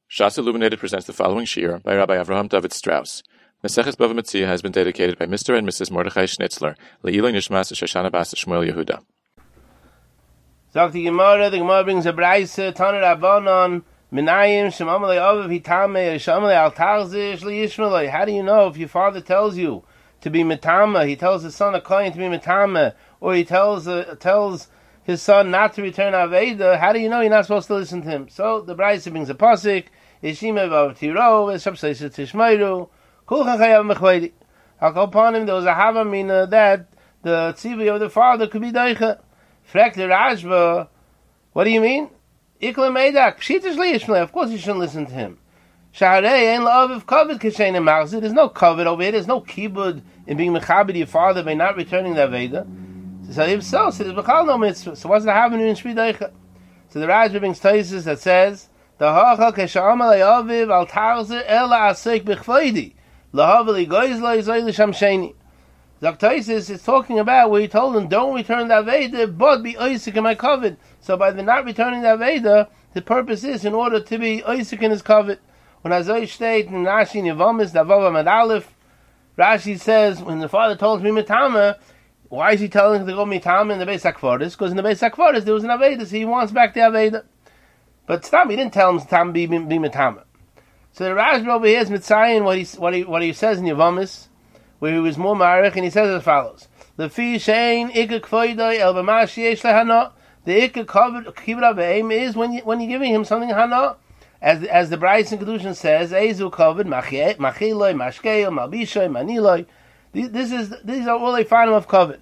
Shas Illuminated presents the following shiur by Rabbi Avraham David Strauss. Maseches Bava Metzia has been dedicated by Mr. and Mrs. Mordechai Schnitzler, Le'iloi Nishmas Shoshana Bas Shmuel Yehuda. Sagt die Gemara brings a Braise, Tanur Rabbanon, Minayim, Shemamalei Aviv Hitame, Shamalei Altarze, Shli Yishmalei. How do you know if your father tells you to be Metama, he tells his son a Kohen to be Metama, or he tells his son not to return Aveda, how do you know you're not supposed to listen to him? So the Braise brings a pasuk, Yeshime Vav Tiro, Eshabseis Tishmeiru, Kulchan Chayav Mechweidi. Upon him there was a Havamina that the tzivui of the father could be Deicha. Frek the Rashba, what do you mean? Ikla Meidak, Pshitish Liyishmle, of course you shouldn't listen to him. Shaharei, Ein La'aviv Kavod Kishein Machzir, there's no Kavod over here, there's no Kibud in being Mechabed your father by not returning the Aveda. So if so, there's Bechal no mitzvah. So what's the Havamina in Shvi Deicha? So the Rashba brings Taisus that says, the Hacha Kesha'amal Aviv Al Tarzer Ela Asik Bechvoidi, Lahavali Goizla Izoyli Shamsheni. Zaktaisis is talking about where he told him, don't return the Aveda, but be Oisik in my covet. So by the not returning the Aveda, the purpose is in order to be Oisik in his covet. When Azoi state in Rashi Nivamis, Davava Mad Aleph, Rashi says, when the father told me Mitama, why is he telling him to go Mitama in the Beis HaKvaris? Because in the Beis HaKvaris there was an Aveda, so he wants back the Aveda. But Stam, he didn't tell him to be Mitama. So the Rashba over here is Mitzayin, what he says in Nivamis, where he was more marich, and he says as follows: Lefi shein ikka kvoidai el b'mash yesh lehana. The ikka kivra ve'im is when you're giving him something hana, as the Braise in Kedushin says, eizu kavod machiloi mashkei malbishoi maniloi. These are all they find him of kavod.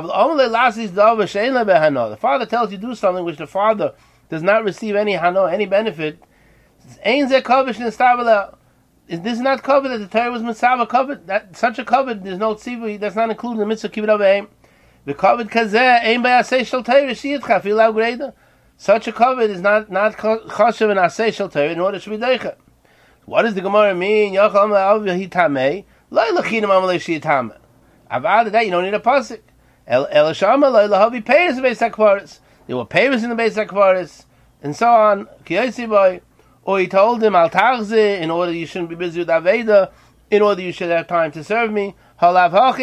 The father tells you to do something which the father does not receive any hana, any benefit. Ein ze kavod sh'nistav. This is not covered that the Torah was mitzvah covered. That such a covered, there's no tzivui, that's not included in the mitzvah kibbut aveim. The covered kazeh aim by asay shel Torah shiyitcha filau greda. Such a covered is not chashav and asay shel Torah in order to be deicha. What does the Gemara mean? Yachal ma'av hitamei loy lechinim amalei shiyitame. Avad that you don't need a pasuk. El shama loy lahavi peiros in the Beis HaKvaris. There were peiros in the Beis HaKvaris and so on. Kiyasi boy. Or he told him, Al Tarze, in order you shouldn't be busy with Aveda, in order you should have time to serve me. You don't have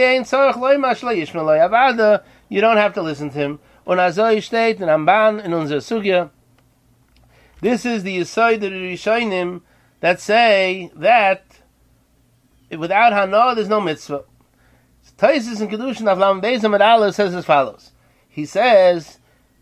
to listen to him. Und azoi steht in Amban, in unserer Sugya. This is the Yesod of the Rishonim that say that without Hana, there's no mitzvah. Taisus in Kedushin of Lam Beis Amad Aleph says as follows. He says,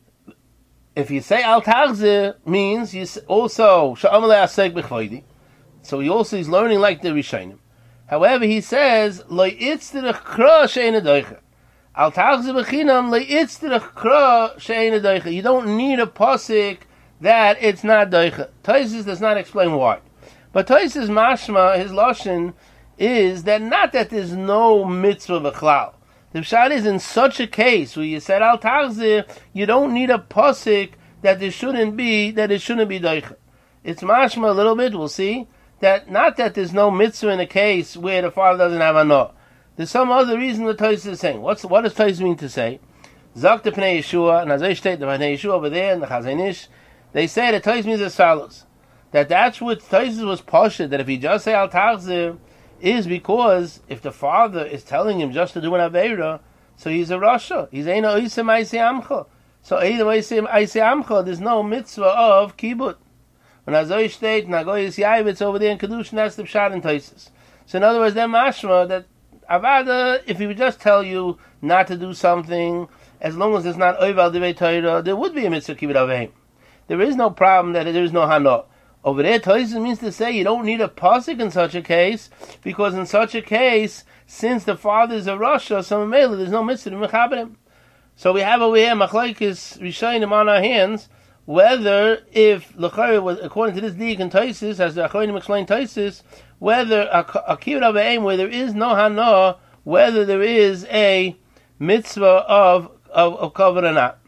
if you say Al Tarze means you also Sha'amalei Asek B'chvoidi, so he also is learning like the Rishonim. However, he says Lo Yitzterich Kra She'ena Doicha. Al Tarze B'chinam Lo Yitzterich Kra She'ena Doicha. You don't need a pasuk that it's not Doicha. Taisus does not explain why, but Taisus mashma, his lashon is that not that there's no mitzvah b'chlal. The pshat is in such a case where you said Al Tarze, you don't need a pasuk that it shouldn't be doicha. It's mashma a little bit. We'll see that not that there's no mitzvah in a case where the father doesn't have anah. There's some other reason the Tosfos is saying. What does Tosfos mean to say? Zok the Pnei Yeshua, and as I state the Pnei Yeshua over there in the Chazon Ish, they say that Tosfos means as follows: that that's what Tosfos was poshed, that if he just say Al Tarze, is because if the father is telling him just to do an Aveira, so he's a Rasha. He's Eina Oisem Aisei Amcha. So Eina Oisem Aisei Amcha, there's no mitzvah of Kibbut. When Azoi State, Nagoyis Yaivitz over there in Kedushin, that's the Pshat and Taisus. So in other words, they're mashma that Avada, if he would just tell you not to do something, as long as it's not Oival Divei Torah, there would be a mitzvah Kibbut Aveim. There is no problem that there is no Hana. Over there, Tosfos means to say you don't need a pasuk in such a case, because in such a case, since the father is a Rasha, so there's no mitzvah to mechaber him. So we have over here machlokes rishonim on our hands, whether if l'chayr was according to this diuk and Tosfos, as the Achronim explain Tosfos, whether a kibbut aveim where there is no hana, whether there is a mitzvah of kavod or not.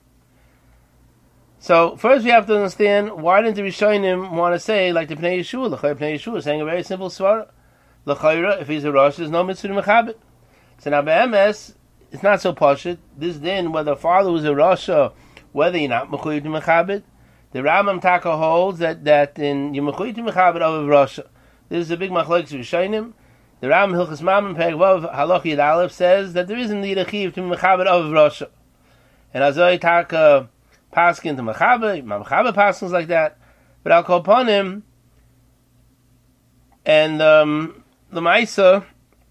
So first we have to understand, why didn't the Rishonim want to say like the Pnei Yeshua? L'chayr Pnei Yeshua is saying a very simple svara. L'chayr, if he's a Rosh, there's no mitzvah to mechabit. So now be'emes, it's not so pashut. This din, whether a father was a Rosh, whether you're not mechuyev to mechabit, The Rambam Taka holds that in Yemechuy to Mechaber of Rasha. This is a big machlokes Rishonim. The Rambam Hilchas Mamon Perek Vav Halach Yud Aleph says that there is indeed a chiv to Mechaber of Rasha. And Azoi Taka Paskin to Mechaber Paskins like that. But I'll call upon him, and the Maisa,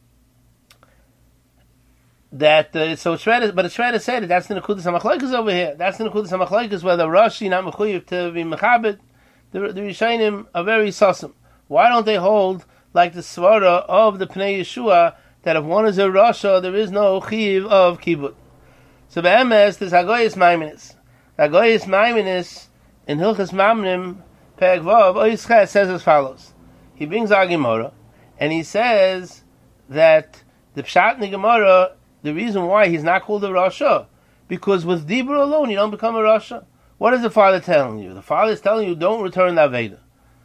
that so it's fair to say that that's the Nekudas HaMachlokes over here. That's the Nekudas HaMachlokes where the Rashi not mechuyev to be Mechaber. The Rishonim are very sussum. Why don't they hold like the Svara of the Pnei Yeshua that if one is a Rasha, there is no chiv of kibud? So be'emes, there's Hagoyis Maiminis. Hagoyis Maiminis in Hilchas Mamnim Perek Vav Ois Ches says as follows. He brings our Gemara, and he says that the Pshat in the Gemara, the reason why he's not called a Rasha, because with Dibur alone you don't become a Rasha. What is the father telling you? The father is telling you don't return the Aveda.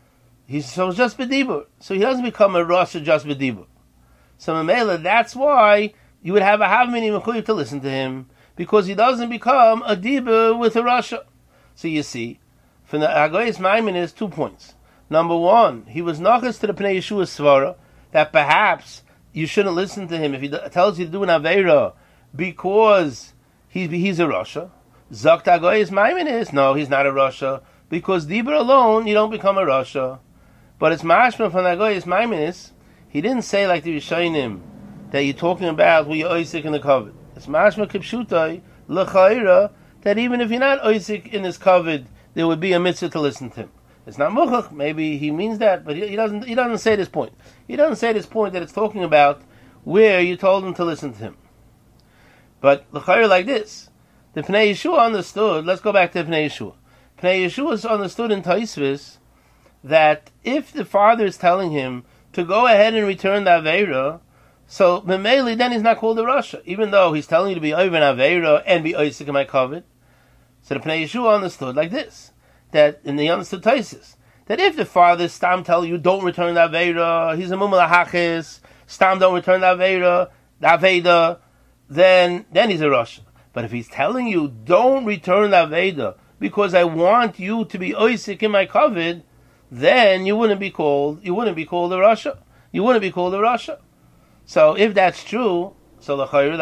So it's just B'dibur. So he doesn't become a Rasha just B'dibur. So Mamela, that's why you would have a Havmini Mechuyev to listen to him, because he doesn't become a Dibur with a Rasha. So you see, from the Hagoyis Maiminis, 2 points. Number one, he was nachas to the Pnei Yeshua Svara that perhaps you shouldn't listen to him if he tells you to do an Aveira because he's a Rasha. Zakt Hagoyis Maiminis, no, he's not a Rasha, because Dibur alone, you don't become a Rasha. But it's mashma from Hagoyis Maiminis, he didn't say like the Rishonim that you're talking about where you're oisik in the covet. It's mashma kipshutai, l'chayra, that even if you're not oisik in this covet, there would be a mitzvah to listen to him. It's not muchach. Maybe he means that, but he doesn't say this point. He doesn't say this point that it's talking about where you told him to listen to him. But l'chayr like this, the Pnei Yeshua understood. Let's go back to Pnei Yeshua. Pnei Yeshua understood in Taisvis that if the father is telling him to go ahead and return the Aveira, so Memeli then he's not called a Rasha, even though he's telling you to be over an Aveira and be oisik in my covet. So the Pnei Yeshua understood like this. And he understood Taisis, that if the father Stam tell you don't return the Aveira, he's a Mumul HaHachis, Stam don't return the Aveda, then he's a Rasha. But if he's telling you don't return the Aveda because I want you to be oisik in my covet, then you wouldn't be called a Rasha. You wouldn't be called a Rasha. So if that's true, so the Chayr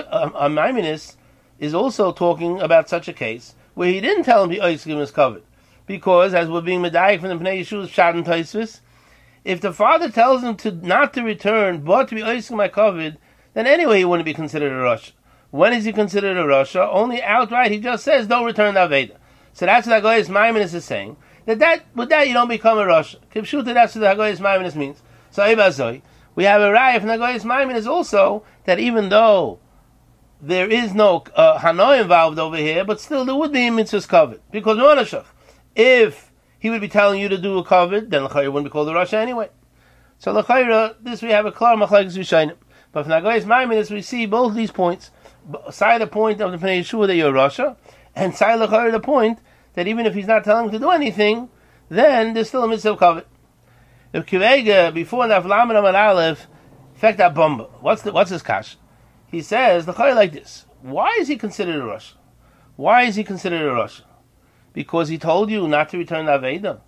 Maiminis is also talking about such a case where he didn't tell him to be oisik in his covet. Because, as we're being medayik from the Pnei Yeshua's Pshat and Taisvis, if the father tells him not to return, but to be oisik my covet, then anyway he wouldn't be considered a Rasha. When is he considered a Rasha? Only outright he just says, don't return the Aveda. So that's what Hagoyis Maiminis is saying. With that you don't become a Rasha. Kipshuta, that's what the Hagoyis Maiminis means. So Ibazoi, we have a raya from the Hagoyis Maiminis also, that even though there is no Hanoi involved over here, but still there would be a mitzvah's covet. Because Monashach, if he would be telling you to do a covet, then l'chayra wouldn't be called a Rasha anyway. So l'chayra, this we have a klar machlokes Rishonim. But from Hagoyis Maiminis we see both these points. Side the point of the Pnei Yeshua that you're a Rasha, and side l'chayra the point that even if he's not telling him to do anything, then there's still a mitzvah of covet. If Kivega, before Naflam and Amar Aleph, fact that bomba, what's his kash? He says, l'chayra like this. Why is he considered a Rasha? Why is he considered a Rasha? Because he told you not to return the Aveda.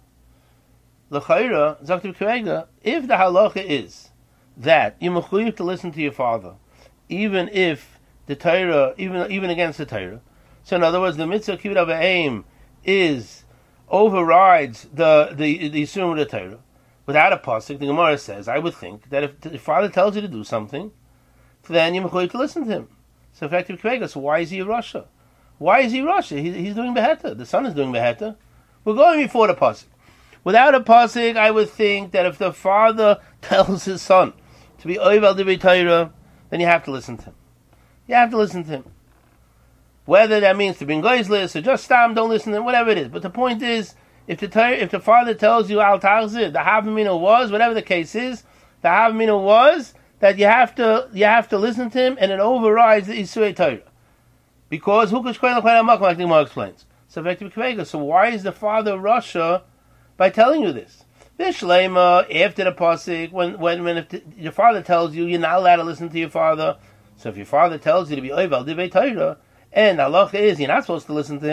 L'chayra, Zaktiv Kivega, if the halacha is that you're mechuyev to listen to your father, even if the Torah, even against the Torah. So in other words, the mitzvah kibbud avayim overrides the yisurim of the Torah. Without a pasuk, the Gemara says, I would think that if the father tells you to do something, then you're mechuyev to listen to him. So effective kvega. So why is he a Rasha? Why is he Rasha? He's doing beheta. The son is doing beheta. We're going before the pasuk. Without a pasuk, I would think that if the father tells his son to be oival divrei Torah, then you have to listen to him. You have to listen to him. Whether that means to bring goizlis or just stam, don't listen to him, whatever it is. But the point is, if the father tells you al tarzir, the havamina was, whatever the case is, the havamina was that you have to listen to him, and it overrides the isurei Torah. Because who like the Gemara explains. So why is the father Rasha by telling you this? Vishlema, after the pasuk, when if your father tells you you're not allowed to listen to your father, so if your father tells you to be oival divrei Torah, and halacha is you're not supposed to listen to him,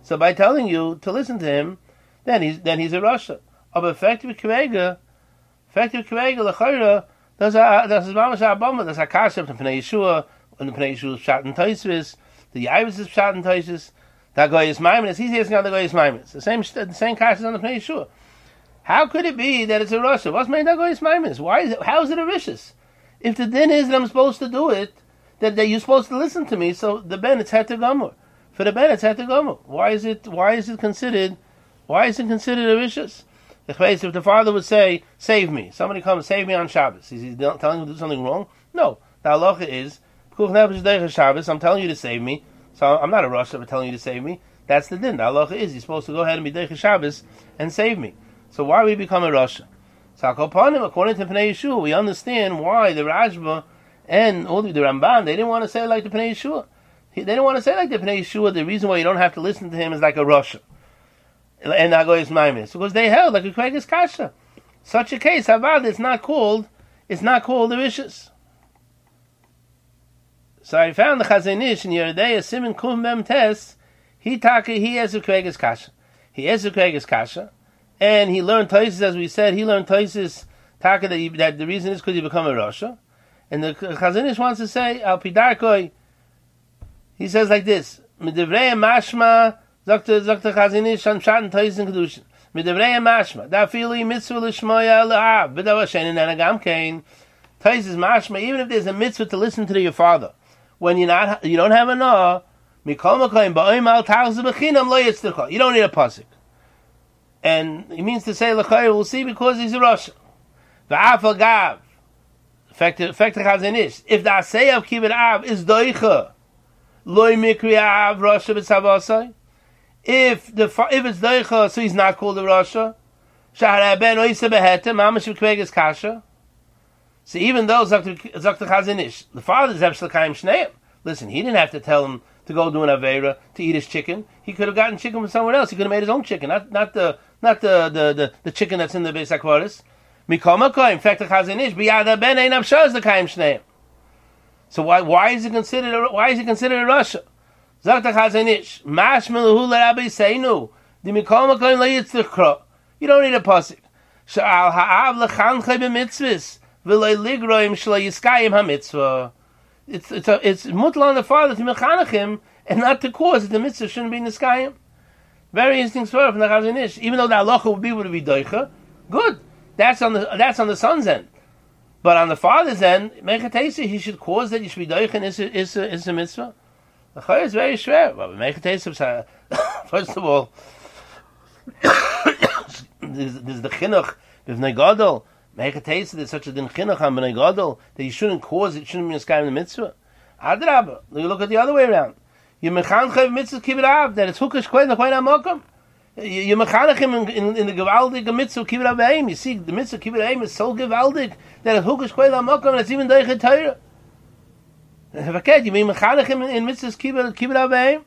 So by telling you to listen to him, then he's a Rasha. But effective Kavega, L'chayra, das ist Mamash Abama, das Akasha, the Pnei Yeshua, and the Pnei Yeshua Pshat Toisvis, the Yavis is Pshat Toisvis, the Goyis Maimonides, he's asking on the Goyis Maimonides. The same Kasha on the Pnei Yeshua. How could it be that it's a Rasha? What's made the Goyis Maimonides? How is it a Rishis? If the din is that I'm supposed to do it, that you're supposed to listen to me, so the Ben it's Heter Gomor. For the Ben it's Heter Gomor. Why is it considered a Rishis? If the father would say, save me, somebody come and save me on Shabbos, is he telling him to do something wrong? No. The halacha is, I'm telling you to save me, so I'm not a Rosh for telling you to save me. That's the din. The halacha is, you're supposed to go ahead and be Deicha Shabbos and save me. So why would he become a Rosh? So according to Pnei Yeshua, we understand why the Rashba and all the Ramban, they didn't want to say it like the Pnei Yeshua. They didn't want to say like the Pnei Yeshua, the reason why you don't have to listen to him is like a Rosh. And Nagoyis Maimis, because they held like a Kvegis Kasha. Such a case, Havad, it's not called the Rishis. So I found the Chazon Ish in Yeridei Simin Kum Mem Tes, he has a Kvegis Kasha. He has a Kvegis Kasha, and he learned Toises, as we said, Taka that the reason is because you become a Rasha. And the Chazon Ish wants to say, Al Pidarkoi, he says like this, Midivrei Mashma, Sagt Chazon Ish an Pshat Toisen Kedushin. Midivrei Mashma, da fili mitzvah l'shmoya l'av, b'davar she'ein agam kein. Toisen Mashma, even if there's a mitzvah to listen to your father, when you don't have a no, mikol makoim ba'oim al ta'az b'chinam lo yitztircha. You don't need a pasuk. And he means to say l'chayr, we'll see, because he's a Rosh. V'af al-gav, effect Chazon Ish, if the asay of kibbut av is doicha, loy mikri av Rosh b'tzavasai, if it's doicha, so he's not called a Rasha. Shahar ben oisa behetem, mamash v'kveges kasha. So even though Zakta Chazon Ish, the father is Ebshlakayim Shneim. Listen, he didn't have to tell him to go do an Aveira, to eat his chicken. He could have gotten chicken from someone else. He could have made his own chicken, not the chicken that's in the Beis HaKvaris. Mikol makoim, in fact, the Chazon Ish, biyad ben ein abshaz l'kayim Shneim. So why is he considered a Rasha? Zakta Chazon Ish, mash meluhu l'Rabbi Seinu, di mikol makoim lo yitztichro. You don't need a pasuk. Sha'al ha'av l'chanchei b'mitzvahs, v'lo ligroim shlo yiskayim ha'mitzvah. It's mutal on the father to mechanech him, and not to cause that the mitzvah shouldn't be niskayim. Very interesting story from the Chazon Ish. Even though the halacha would be doicha, good. That's on the son's end. But on the father's end, mechatesi, he should cause that you should be doicha and is a mitzvah. The chayr is very schwer. But mechatesi, first of all, there's the chinuch b'vnei gadol. Mechatesi, there's such a din chinuch on b'nei gadol that you shouldn't cause it, shouldn't be niskayim the mitzvah. Adrabah, you look at the other way around. You mechanech mitzvah kibbut av, that it's hukash kohen amokum. You mechanech him in the gewaldig mitzvah kibbut av. You see, the mitzvah kibbut av is so gewaldig that it's hukash kohen amokum, and it's even doichet Torah. Forget, you mean mechanech him in mitzvahs kibbut av.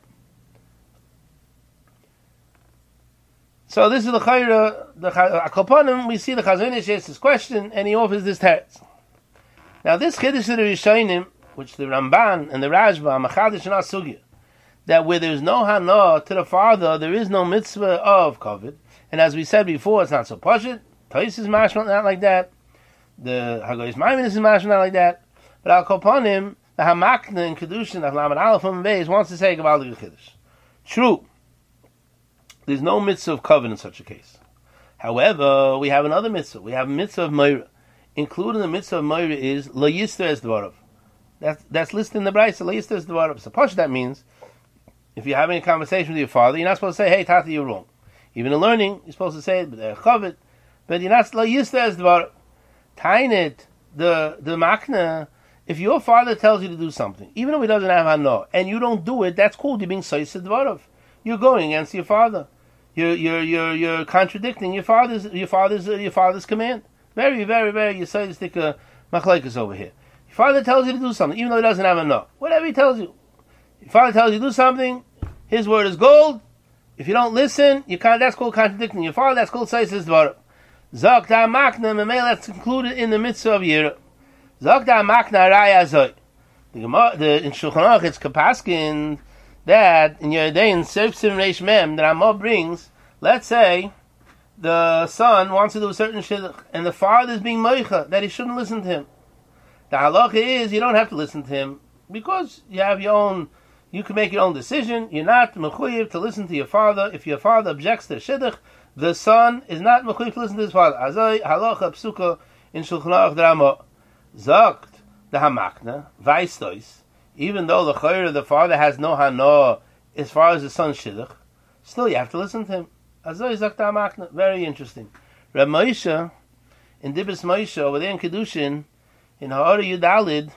So this is the chayra. The Akoponim, we see the Chazon Ish asks this question, and he offers this teretz. Now this chiddush of the Rishonim, which the Ramban and the Rashba are machadish in our sugya, that where there is no hana to the father, there is no mitzvah of kavod. And as we said before, it's not so pashut. Tais is mashma not like that. The Hagoyis Maimonides is mashma not like that. But Al Koponim, the Hamakna in Kedushin of Lamed Aleph and Beis wants to say Gavaldig Chiddush. True, there's no mitzvah of kavod in such a case. However, we have another mitzvah. We have a mitzvah of Meira. Including the mitzvah of Meira is Lo Yister Es Dvarav. That's listed in the Brayso, Lo Yister Es Dvarav. So pashut that means, if you're having a conversation with your father, you're not supposed to say, hey, Tata, you're wrong. Even in learning, you're supposed to say it, but you're not Lo Yister Es Dvarav. Tainit, the makna, if your father tells you to do something, even though he doesn't have hana, and you don't do it, that's called you being Sois Dvarav. You're going against your father. You're contradicting your father's command. Very, very, very yesodistic machlekes over here. Your father tells you to do something, even though he doesn't have a no. Whatever he tells you. Your father tells you to do something, his word is gold. If you don't listen, that's called contradicting your father, that's called Sois Dvarav. Zok da makna, memel, that's included in the mitzvah of Yira. Zok da makna raya zoy. In Shulchan Aruch, it's kapaskin, that in your day in Sefsim Reish Mem that Ramah brings, let's say the son wants to do a certain shidduch, and the father is being moicha that he shouldn't listen to him. The halacha is you don't have to listen to him because you have your own. You can make your own decision. You're not mechuyev to listen to your father. If your father objects to shidduch, the son is not mechuyev to listen to his father. Azay halacha psuka in Shulchan Aruch Ramah zakt the hamakna vaistois. Even though the chayr of the father has no hana as far as the son's shidduch, still you have to listen to him. Azay zakt the hamakna. Very interesting. Reb Moshe in Dibros Moshe over there in Kedushin in Ha'ara Yudalid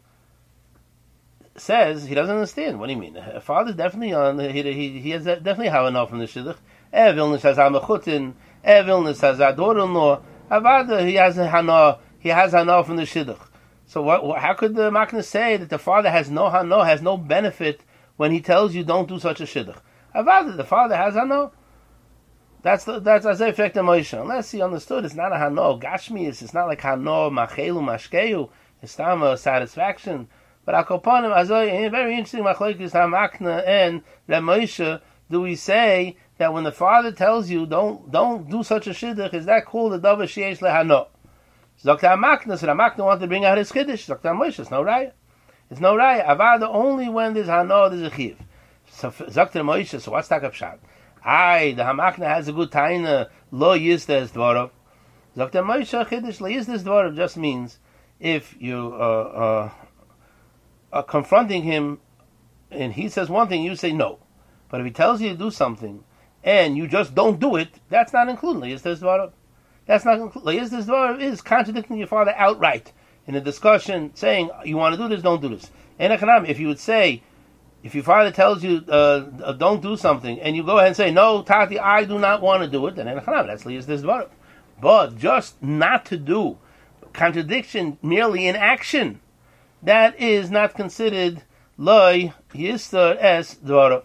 says he doesn't understand. What do you mean? A father definitely on he has definitely have enough from the shidduch. Vilnius has amachutin. Vilnius has a daughter-in-law. Avada he has hana. He has hana from the shidduch. So how could the makna say that the father has no hana, has no benefit when he tells you don't do such a shidduch? Avada the father has hana. That's as effect of Moshe. Unless he understood, it's not a hana gashmius. It's not like hana machelu mashkeu. It's not a satisfaction. But akopanim azay very interesting machlokes hamakna and Reb Moshe. Do we say that when the father tells you don't do such a shidduch, is that called the davar sheish lehana? Dr. Hamakna, so the Hamakna wanted to bring out his chiddush. Dr. Moshe, it's no raya. It's no raya. Avada only when there's hana, there's a chiv. So Dr. Moshe, so what's tak pshat? The Hamakna has a good taina lo yizdes dvarav. Dr. Moshe chiddush lo yizdes dvarav just means if you are confronting him and he says one thing, you say no. But if he tells you to do something and you just don't do it, that's not included. Lo yizdes dvarav. That's not included. This is contradicting your father outright in a discussion, saying you want to do this, don't do this. And if you would say, if your father tells you don't do something, and you go ahead and say no, Tati, I do not want to do it, then that's this dvar. But just not to do, contradiction merely in action, that is not considered loy yister es dvar.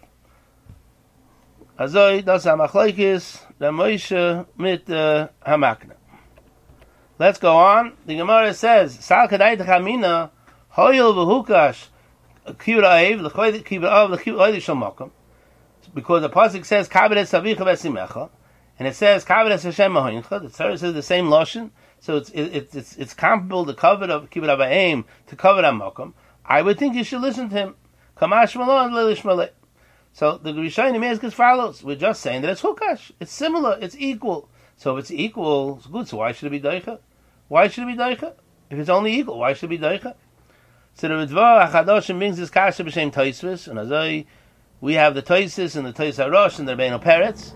Azoy das hamachlekes the Moshe mit Hamakna. Let's go on. The Gemara says, Sal kadai t'chamina hoyel v'hukash kibra aviv l'kibra av l'kibra shal. Because the pasuk says kabedes avicha v'esimecha, and it says kabedes Hashem mahoincha. The Torah says the same lashon, so it's comparable to cover of kibra ba'aim to cover Hamakom. I would think you should listen to him. Kamash malon leilish malay. So the Rishonim ask as follows: we're just saying that it's hukash. It's similar. It's equal. So if it's equal, it's good. So why should it be daicha? Why should it be daicha? If it's only equal, why should it be daicha? So the Ritva Achadoshim brings this kasha b'shem Tosfos, and as we have the Tosfos and the Tos Harosh and the Rebbeinu Peretz.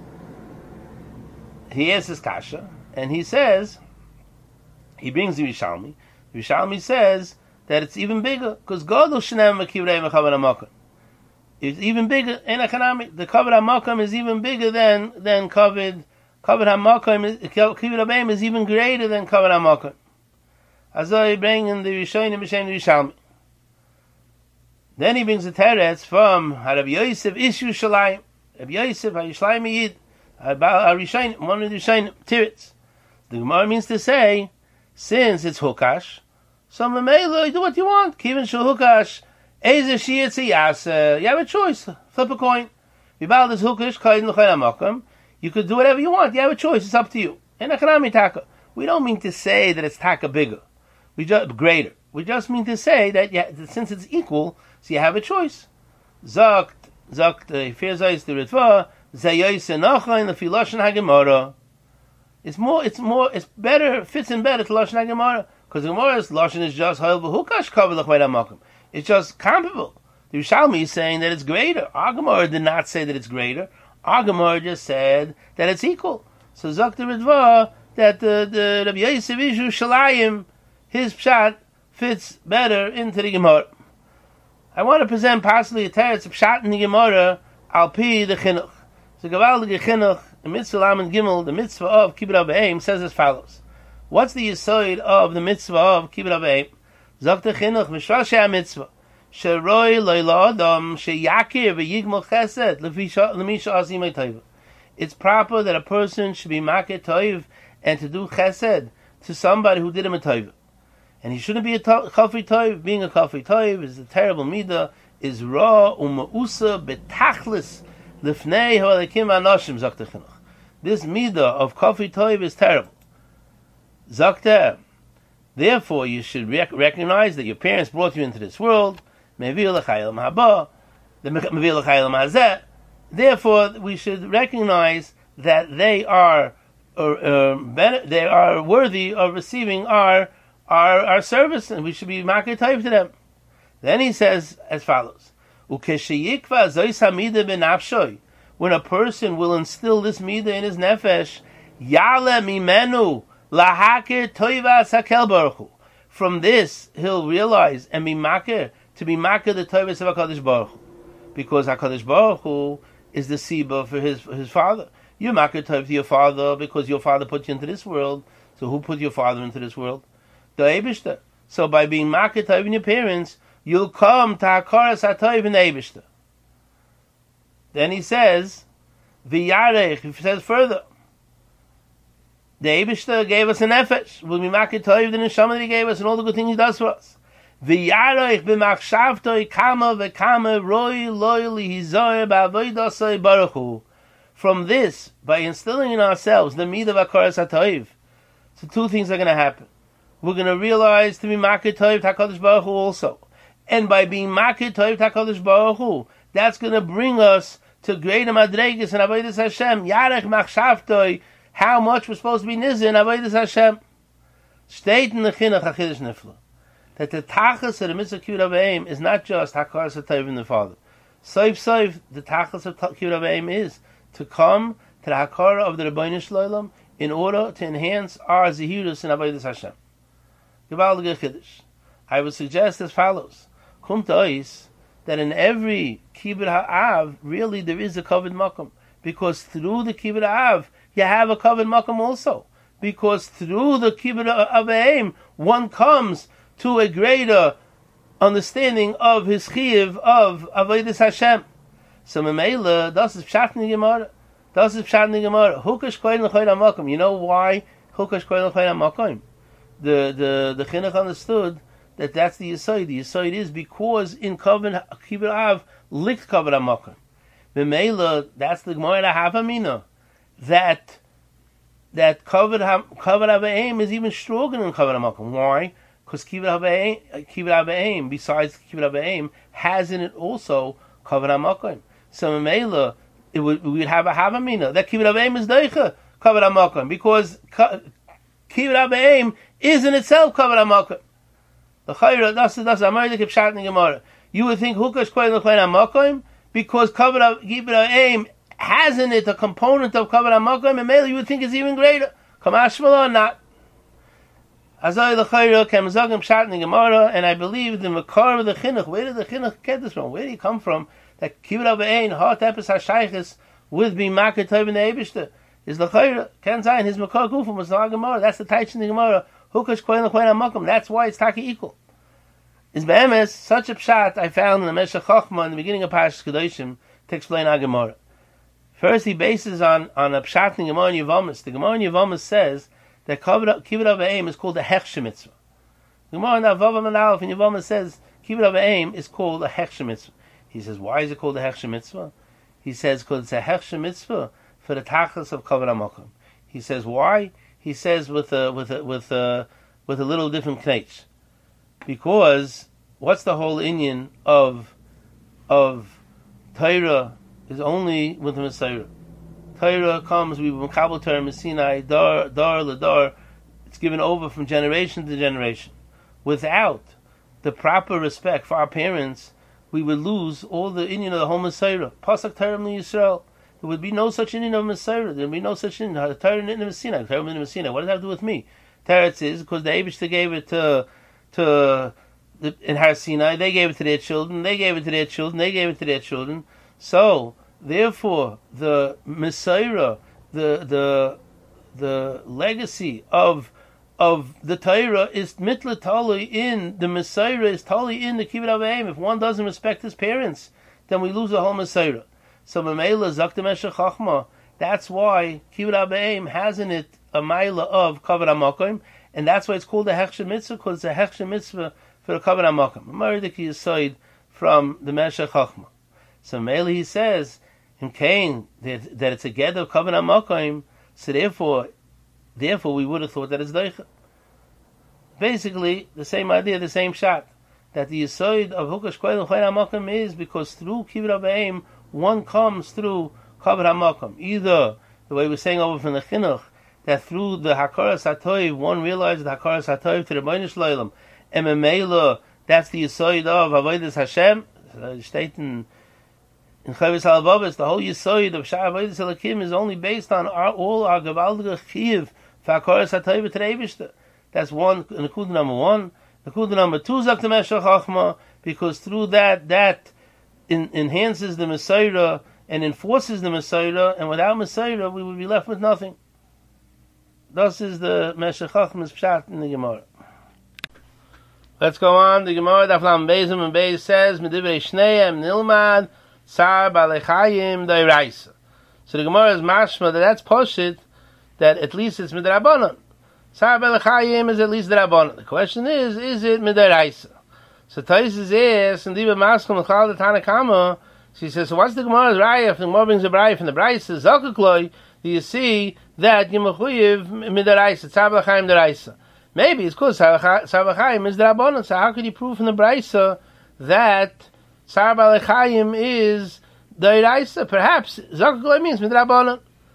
He asks this kasha, and he says, he brings the Rishalmi. The Rishalmi says that it's even bigger because Godel Shneim Mekivrei Mechavan Hamakom. It's even bigger in economic. The covered hamakom is even bigger than covered hamakom. Kibbud abayim is even greater than covered hamakom. As I bring in the Rishonim b'shem Rishalmi. Then he brings the teretz from Rabbi Yosef Ishu Shalayim. Rabbi Yosef HaYishlayim Yid. Rishonim, one of the Rishonim teretz. The Gemara means to say, since it's hukash, so memela do what you want. Kivin shel hukash. You have a choice. Flip a coin. You could do whatever you want. You have a choice. It's up to you. We don't mean to say that it's taka bigger. Greater. We just mean to say that since it's equal, so you have a choice. Zakt Firzais the Ritva Zayos Enacha in the Filoshin Hagemara. It's better, fits in better to Lashon Hagemara because the Gemara's Lashon is just Hayil v'Hukash covered l'chvayda makom. It's just comparable. The Rishalmi is saying that it's greater. Our Gemara did not say that it's greater. Our Gemara just said that it's equal. So Zok the Ritva that the Rabbi Yosef Ishu Shalayim, his pshat fits better into the Gemara. I want to present possibly a teretz of pshat in the Gemara al pi the chinuch. So Gavaldige chinuch, the mitzvah Lamed Gimel, the mitzvah of Kibbud Abayim says as follows. What's the yesod of the mitzvah of Kibbud Abayim? Zok the chinuch mishrash mitzvah sheroi loyla adam sheyakir v'yigmal chesed lemisha azimay toiv. It's proper that a person should be makir toiv and to do chesed to somebody who did him a toiv. And he shouldn't be a kafri toiv. Being a kafri toiv is a terrible midah. is ra u'ma'usa betachlis lifnei ha'alekim anoshim, sagt der Chinuch. This midah of Kofi Toiv is terrible. Zakter. Therefore, you should recognize that your parents brought you into this world. Therefore, we should recognize that they are worthy of receiving our service, and we should be makir tov to them. Then he says as follows: when a person will instill this midah in his nefesh, yale mimenu lahakir toivas hakel baruch hu. From this, he'll realize and be makir, to be makir the toivas of HaKadosh Baruch Hu, because HaKadosh Baruch Hu is the siba for his father. You're makir tov to your father because your father put you into this world. So who put your father into this world? The Eibishter. So by being makir tov in your parents, you'll come to hakaras hatov in the Eibishter. Then he says, v'yarech. He says further, the Eibishter gave us an nefesh. We'll be makir tov the neshama that he gave us and all the good things he does for us. V'yarech b'machshavtoi kama v'kama roi loy lihizoy ba'avoidasoi baruch hu. From this, by instilling in ourselves the midah of hakaras hatov, so two things are going to happen. We're going to realize to be makir tov to HaKadosh Baruch Hu also. And by being makir tov to HaKadosh Baruch Hu, that's going to bring us to greater madregas and avodas Hashem. Yarech machshavtoi, how much we're supposed to be nizir in avodas Hashem. State in the Chinuch HaChidush Nifla that the tachas of the mitzvah kibbud avim is not just hakaras hatov in the father. Soif, the tachas of kibbud avim is to come to the hakara of the Rebbeinu Shloim in order to enhance our zehirus in avodas Hashem. Gewaldige Chiddush. I would suggest as follows: Kum ta'is, that in every kibbud ha'av, really there is a covered makom, because through the kibbud ha'av you have a covered makom also, because through the kibbud avim one comes to a greater understanding of his chiyuv of avodas Hashem. So Memela, das is pshat in the Gemara. Das is pshat in the Gemara. Hukash koyin l'choyin ha'makom. You know why hukash koyin l'choyin ha'makom? The Chinuch understood that that's the Yesod. The Yesod is because in Koven Kibbud Av likt Koven HaMakom. Memela, that's the Gemara Havamina. That Koven HaVe'im is even stronger than Koven HaMakom. Why? Because Kibbud HaVe'im, besides Kibbud HaVe'im, has in it also Koven HaMakom. So Memela, we would have a Havamina. That Kibbud HaVe'im is Deicha Koven HaMakom, because Kibbud HaVe'im is in itself Koven HaMakom. The Chayra, that's Amaydik Pshat in the Gemara. You would think Hukash Koyin L'Koyin HaMakom, because Kibbud HaVe'im has in it a component of Koven HaMakom, and maybe you would think it's even greater. Kamashmala or not. Azay the Chayra Kamazagim Pshat in the Gemara, and I believe the Makar of the Chinuch. Where did the Chinuch get this from? Where did he come from? That Kibbud HaVe'im, Hot Epis HaShaychis, with being makir tov in the Eibishter, is the Chayra. Ken Zayin, his Makar Gufim was the Gemara. That's the Taich in the Gemara. Hukash Koyin L'Koyin HaMakom. That's why it's taki equal. Is be'emes such a pshat I found in the Meshech Chochmah in the beginning of Parashas Kedoshim to explain our Gemara. First, he bases on a pshat in Gemara in Yevamis. The Gemara in Yevamis says that Kibbud HaVe'im is called a Hechshe Mitzvah. The Gemara in Avavam and Aleph in Yevamis says Kibbud HaVe'im is called a Hechshe Mitzvah. He says, why is it called a Hechshe Mitzvah? He says, because it's a Hechshe Mitzvah for the tachlis of Koven HaMakom. He says, why? He says with a little different knetch. Because what's the whole inyan of Torah is only with the Messiah. Torah comes, we Mekabel Torah Messinai, dar ladar. It's given over from generation to generation. Without the proper respect for our parents, we would lose all the inyan of the whole Messiah. Pasuk Torah Yisrael. There would be no such inyan of Messiah. There would be no such inyan. Torah in Messinai. Torah in Messinai. What does that have to do with me? Teretz is because the Eibishter gave it to in Har Sinai. They gave it to their children. They gave it to their children. They gave it to their children. So therefore, the Messiah, the legacy of the Torah is mitla tali in the Messiah, is tali in the Kibbud HaVe'im. If one doesn't respect his parents, then we lose the whole Messiah. So Mamela Zakta Meshech Chochmah. That's why Kibbud HaVe'im has in it a Maila of Koven HaMakom, and that's why it's called a Hechshe Mitzvah, because it's a Hechshe Mitzvah for the Koven HaMakom. A Mardiki Yisoid from the Meshech Chochmah. So Mele he says in Cain that it's a get of Kavan HaMakom, so therefore we would have thought that it's Deicha. Basically, the same idea, the same shot. That the Yesod of Hukash Koil Kavan HaMakom is because through Kibbut Avayim, one comes through Kavan HaMakom. Either, the way we're saying over from the Chinuch, that through the Hakaras HaToiv, one realizes the Hakaras HaToiv to the Rebbeinu Shloim, and Memela, that's the Yesod of Avodas Hashem. State in Chavis HaLavavos, the whole Yesod of Shah Avodas Elokim is only based on all our Gavaldige Chiv for Hakaras HaToiv to the Eibishter. That's one, Nekuda number one. Nekuda number two, Zak the Meshech Chochmah, because through that enhances the Messiah and enforces the Messiah, and without Messiah we would be left with nothing. Thus is the Meshech Chochmah's pshat in the Gemara. Let's go on. The Gemara Daf Lam Beis and Beis says, Medivrei Shneim Nilmad Sar Balei Chayim D'Oraisa. So the Gemara is mashma that's poshit, that at least it's midrabanan. Sar Balei Chayim is at least drabanan. The question is it midraisa? So Taisus is, and Diva Maskum Chal the Tanakama. She says, so what's the Gemara's raya? If the Gemara brings a raya from the Brisa, Zakakloi, do you see that Yemechuyev midraisa, Sar Balei Chayim d'Oraisa? Maybe it's because Sar Balei Chayim is drabanan. So how could you prove from the Brisa that Sar Balei Chayim is d'Oraisa? Perhaps Zakakloi means midrabanan.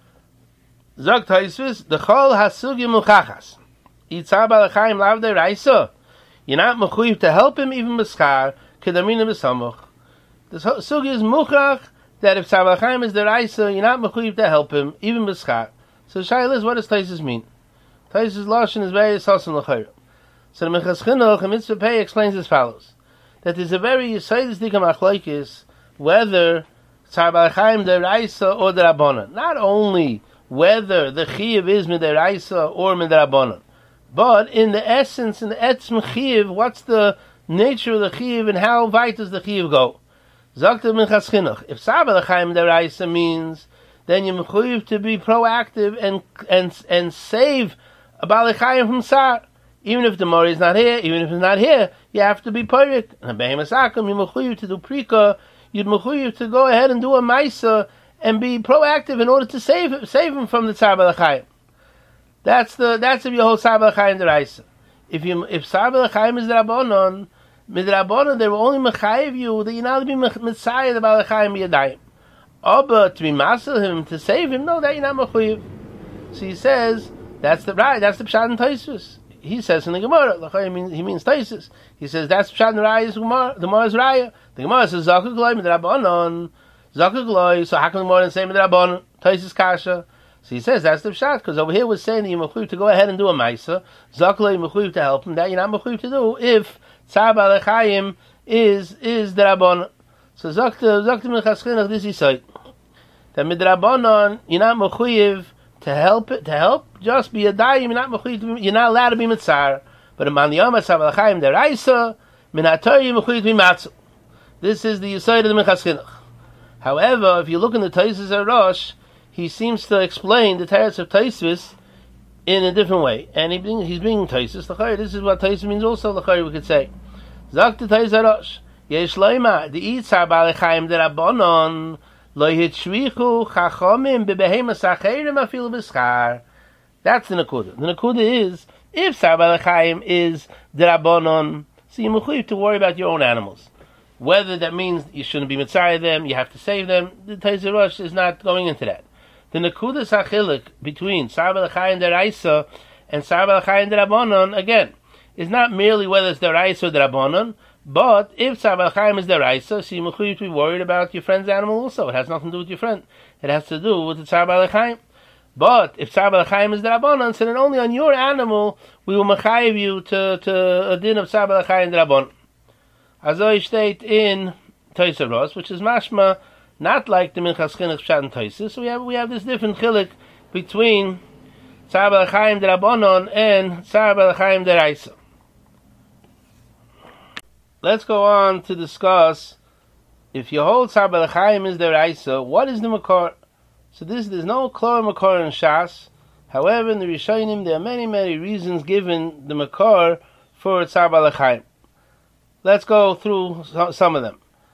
Zok Taisus, the Chol Hasugi Muchachas. Eat Sar Balei Chayim lav d'Oraisa. You're not mechuyev to help him even b'schar kedamina b'samuch. The sugi is muchach that if Sar Balei Chayim is d'Oraisa, you're not mechuyev to help him even b'schar. So Shaila is, what does Taisus mean? Taisus lashon is very sasan l'chayra. So the Minchas Chinuch in Mitzvah Pei explains as follows: that there's a very yesodis dika machlokes whether Sar Balei Chayim d'Oraisa or d'Rabbanan. Not only whether the chiyuv is mid'oraisa or midrabanan, but in the essence, in the etzm chiyuv, what's the nature of the chiyuv and how weit does the chiyuv go? Zakta Minchas Chinuch. If Sar Balei Chayim d'Oraisa means, then you're mechuyev to be proactive and save a Balei Chayim from Sar. Even if the Mori is not here, even if it's not here, you have to be perfect. And a Behemoth Akum, you're mechuyev to do prika, you're mechuyev to go ahead and do a maisa and be proactive in order to save him from the Sar Balei Chayim. That's if you hold Sar Balei Chayim d'Oraisa. If Sar Balei Chayim is d'Rabbanan, midrabanan they will only mechayev you that you're not to be mitzayah the Balei Chayim b'yadayim. But to be masel him, to save him, no, that you're not mechayev. So he says that's the pshat in Taisus. He says in the Gemara, he means Taisus. He says that's pshat in the Gemara's raya. The Gemara says zakuk loy midrabanan. Zakuk loy, so how can the Gemara say midrabanan? Taisus kasha. So he says that's the pshat, because over here we're saying that you're mechuyev to go ahead and do a maisa. Zakuk loy mechuyev to help him. That you're not mechuyev to do if Sar Balei Chayim is drabanan. So zakta Minchas Chinuch, this is say that midrabanan you're not mechuyev to help just be a dayim. You're not mechuyev. You're not allowed to be mitzar. But man yom Sar Balei Chayim d'Oraisa min haTorah you're mechuyev to be matzu. This is the yesod of the Minchas Chinuch. However, if you look in the Taisus Arosh, he seems to explain the teretz of Taisus in a different way, and he's bringing Taisus. This is what Taisus means. Also, we could say, Zak the Taisus Arosh, Yesh Loima, the Yitzar Balei Chayim d'Rabbanan, Lo Yitzrichu Chachamim beBehemoth Acherim Afilu B'Schar. That's the Nakuda. The Nakuda is if Sar Balei Chayim is d'Rabbanan, so you're mechuyev to worry about your own animals. Whether that means you shouldn't be mitzayah them, you have to save them, the Taisus Arosh is not going into that. The Nekudas HaChilik between Sar Balei Chayim d'Oraisa and Sar Balei Chayim d'Rabbanan, again, is not merely whether it's d'Oraisa or d'Rabbanan, but if Sar Balei Chayim is d'Oraisa, so you're mechuyev to be worried about your friend's animal also. It has nothing to do with your friend. It has to do with the Sar Balei Chayim. But if Sar Balei Chayim is d'Rabbanan, so then only on your animal we will mechayev you to a din of Sar Balei Chayim d'Rabbanan. As I state in Taisus Arosh, which is mashma, not like the Minchas Chinuch pshat and Taisus. So we have this different chilik between Sar Balei Chayim d'Rabbanan and Sar Balei Chayim d'Oraisa. Let's go on to discuss if you hold Sar Balei Chayim is d'Oraisa, what is the makor? So there's no klor makor in Shas. However, in the Rishonim there are many reasons given the makor for Sar Balei Chayim. Let's go through some of them.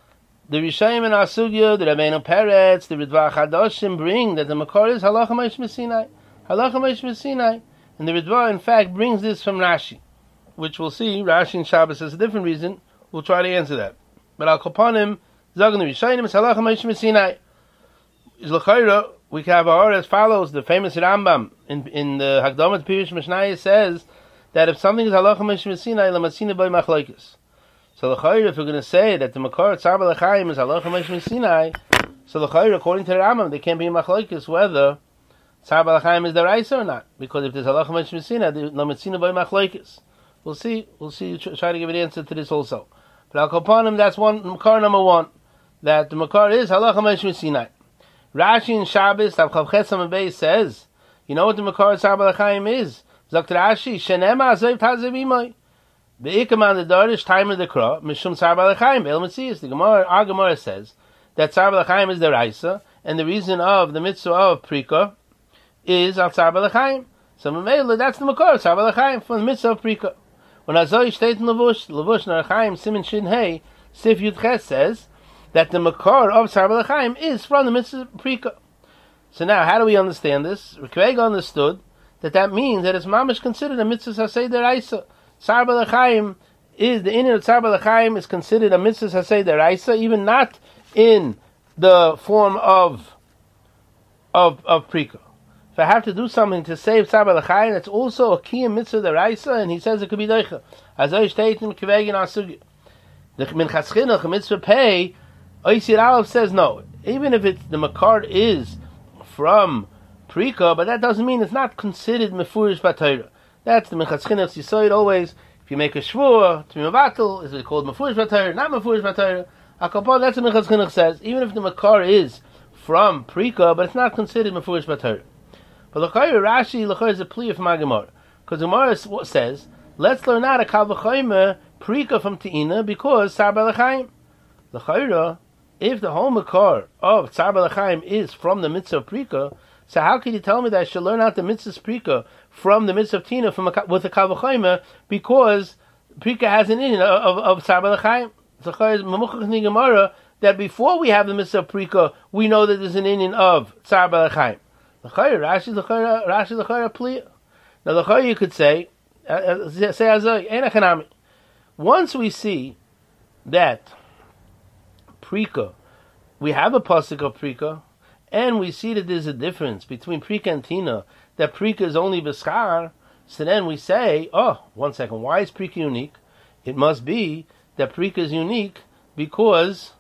the Rishayim and Asugya, the Rabbeinu Peretz, the Ritva Chadoshim bring that the Makor is Halacha Moshe Messinai. Halacha Moshe Messinai. And the Ritva, in fact, brings this from Rashi, which we'll see. Rashi in Shabbos has a different reason. We'll try to answer that. But Al Kopanim, Zagan the Rishayim is Halacha Moshe Messinai. Is L'chayra, we have our as follows. The famous Rambam in the Hagdamat Pirish Mishnayos says that if something is Halacha Moshe Messinai, Lamassina by Machlokes. So l'chayr, if we're going to say that the Makor Tzar B'Lechaim is Halacha Moshe Messinai, so l'chayr, according to the Rambam, there can't be a machlokes whether Tzar B'Lechaim is deraisa or not, because if there's Halacha Moshe Messinai, the Lamatzina by machlokes. We'll see. Try to give an answer to this also. But Al Kopanim, that's Makor number one, that the Makor is Halacha Moshe Messinai. Rashi in Shabbos, Tav Chav Ches Amud Beis says, you know what the Makor Tzar B'Lechaim is? Zakt Rashi, Shenema Azev Tazev Imoi. Be'ikaman the Darish time of the Kra, Mishum Tzar B'Lechaim, Be'el Metzias. The Gemara, our Gemara says that Tzar B'Lechaim is the Raisa, and the reason of the mitzvah of Prika is al Tzar B'Lechaim. So Mamela, that's the Makor Tzar B'Lechaim from the mitzvah of Prika. When Azoi steht in Levush Narachaim Siman Shin Hey Sif Yud Ches says that the Makor of Tzar B'Lechaim is from the mitzvah of Prika. So now, how do we understand this? Rikvega understood that means that it's mamish considered a mitzvah Hasei Deraisa. Tzar B'Lechaim is, the inyan of Tzar B'Lechaim is considered a mitzvah Hasei Deraisa, even not in the form of Prika. If I have to do something to save Tzar B'Lechaim, that's also a key mitzvah Deraisa, and he says it could be Deicha. Azoi Shteit in Kivegin Asugya. The Minchas Chinuch, mitzvah Pei, Oisir Aleph says no. Even if the Makar is from Prika, but that doesn't mean it's not considered Mefurish B'Torah. That's the Minchas Chinuch Yisoid always. If you make a shvur to be mevatel, is it called Mefurish B'Torah? Not Mefurish B'Torah. Akapah, that's what Minchas Chinuch says. Even if the Makar is from Prika, but it's not considered Mefurish B'Torah. But l'chayr Rashi l'chayr is a plea from Gemara, because Gemara says, let's learn out a kal v'chaymer Prika from Te'ina because Tzar B'Lechaim. L'chayr, if the whole Makar of Tzar B'Lechaim is from the mitzvah of Prika, so how can you tell me that I should learn out the mitzvah Prika from the mitzvah of Tina with the kal v'chaymer because Prika has an inyan of Tzar B'Lechaim? L'chayr is memuchach ni Gemara that before we have the mitzvah of Prika, we know that there's an inyan of Tzar B'Lechaim. Rashi l'chayr plea. Now l'chayr you could say azay ein achanami. Once we see that Prika, we have a pasuk of Prika, and we see that there's a difference between Prika and Tina, that Prika is only b'schar, so then we say, oh, 1 second, why is Prika unique? It must be that Prika is unique because,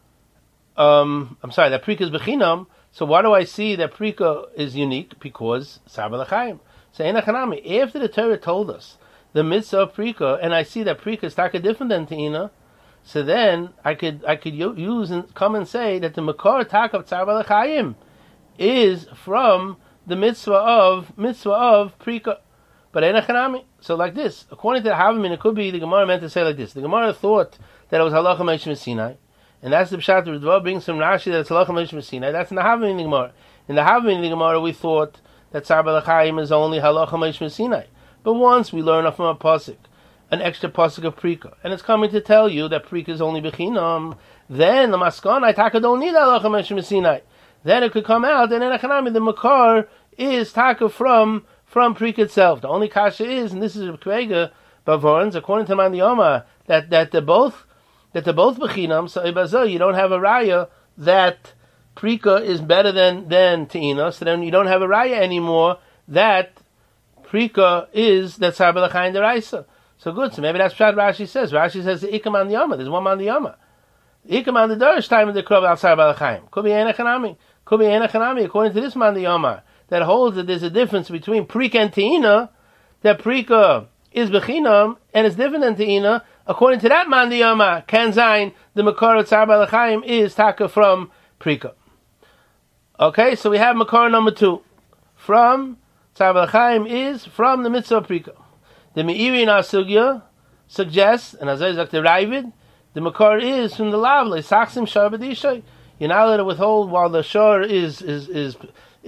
that Prika is b'chinam. So why do I see that Prika is unique? Because Tzar B'Lechaim. So Enachanami, after the Torah told us the mitzvah of Prika, and I see that Prika is taka different than Te'ina, so then I could use and come and say that the Makor taka of Tzar B'Lechaim is from the mitzvah of Prika. But Enachanami. So like this, according to the Havamin, it could be the Gemara meant to say like this. The Gemara thought that it was Halacha Moshe Messinai. And that's the Pshat of Ritva brings from Rashi that it's Halacha Moshe Messinai. That's in the Havamin Gemara. In the Havamin Gemara, we thought that Tzar B'Lechaim is only Halacha Moshe Messinai. But once we learn from a pasuk, an extra pasuk of Prika, and it's coming to tell you that Prika is only Bechinam, then the Maskanai Taka don't need Halacha Moshe Messinai. Then it could come out, and in Echanami, the Makar is Taka from Prika itself. The only kasha is, and this is Kvega Bavorans, according to Mandi Yoma, that they're both bechinam, so ibazo, you don't have a raya that Prika is better than Te'ina, so then you don't have a raya anymore that Prika is that Tzar B'Lechaim deraisa. So good, so maybe that's what Rashi says. Rashi says the Ikam on the Yama, there's one man the Yama. Ikam on the Darish time of the Krov al Tzar B'Lechaim. Could be Enachanami, according to this man the Yama, that holds that there's a difference between Prika and Te'ina, that Prika is bechinam, and it's different than Te'ina. According to that man, the Yama, Kan Zayin, the Makar of Tzar B'Lechaim is taka from Prika. Okay, so we have Makar number 2. From Tzar B'Lechaim is from the mitzvah of Prika. The Meiri in our Sugya suggests, and as I say, the Ravid, the Makar is from the Lavle, Saksim Shar B'Dishay. You're not allowed to withhold while the Shar is doing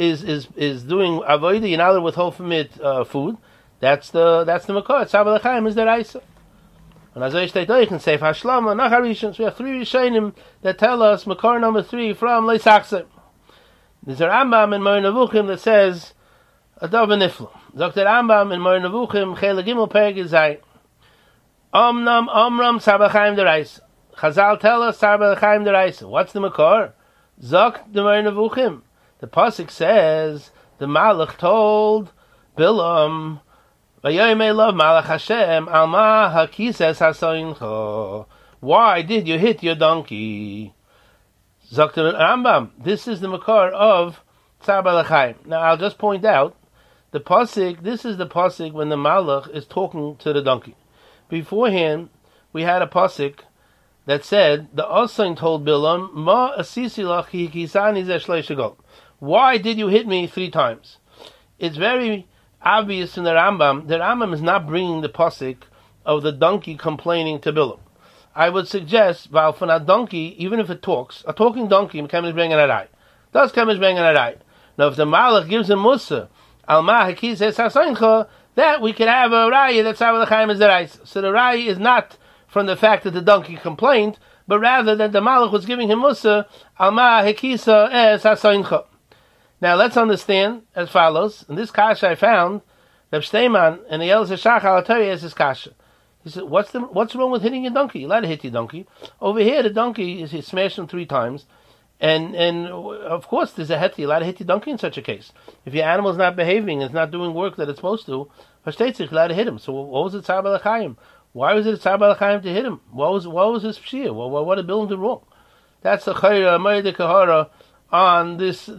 Avodah, you're not allowed to withhold from it food. That's the Makar. Tzar B'Lechaim is the Raisa. And as I state in Seif Hashlama, nach Harishon, so we have 3 Rishonim that tell us, Makor number 3 from Leisachse. There's a Rambam in Moreh Nevuchim that says, Adav Niflo. Dr. Rambam in Moreh Nevuchim, Chele Gimel Perek Zayin. Omram Tzar B'Chaim D'Oraisa. Chazal tell us Tzar B'Chaim D'Oraisa. What's the Makor? Zok the Moreh Nevuchim. The pasuk says the Malach told Bilam, "Vayomer love Malach Hashem alma hakises hasoincho." Why did you hit your donkey? Zok the Rambam. This is the Makor of Tzar B'Chaim. Now I'll just point out the pasuk. This is the pasuk when the Malach is talking to the donkey. Beforehand, we had a pasuk that said the Osain told Bilam, "Ma asisi lach ki kisani ze shleish shegol." Why did you hit me 3 times? It's very obvious in the Rambam. The Rambam is not bringing the pasuk of the donkey complaining to Bilam. I would suggest, while for a donkey, even if it talks, a talking donkey can bring an arai. Does can bring an arai. Now, if the Malach gives him musa, alma hakis es hasoincha, that we can have a raya that Tzar B'Chaim is the rice. So the raya is not from the fact that the donkey complained, but rather that the Malach was giving him musa, alma hakisa es hasoincha. Now let's understand as follows. In this kasha I found, Reb Steinman and the Elazar Shachar HaTorah has this kasha. He said, what's wrong with hitting a donkey? You're allowed to hit your donkey. Over here, the donkey he smashed him 3 times. And of course, there's a heti. You're allowed to hit your donkey in such a case. If your animal's not behaving, it's not doing work that it's supposed to, you're allowed to hit him. So what was it Tzar B'Chaim? Why was it Tzar B'Chaim to hit him? What was his pshia? What did Bilam do wrong? That's the chayra, Ma'id Kahara, on this on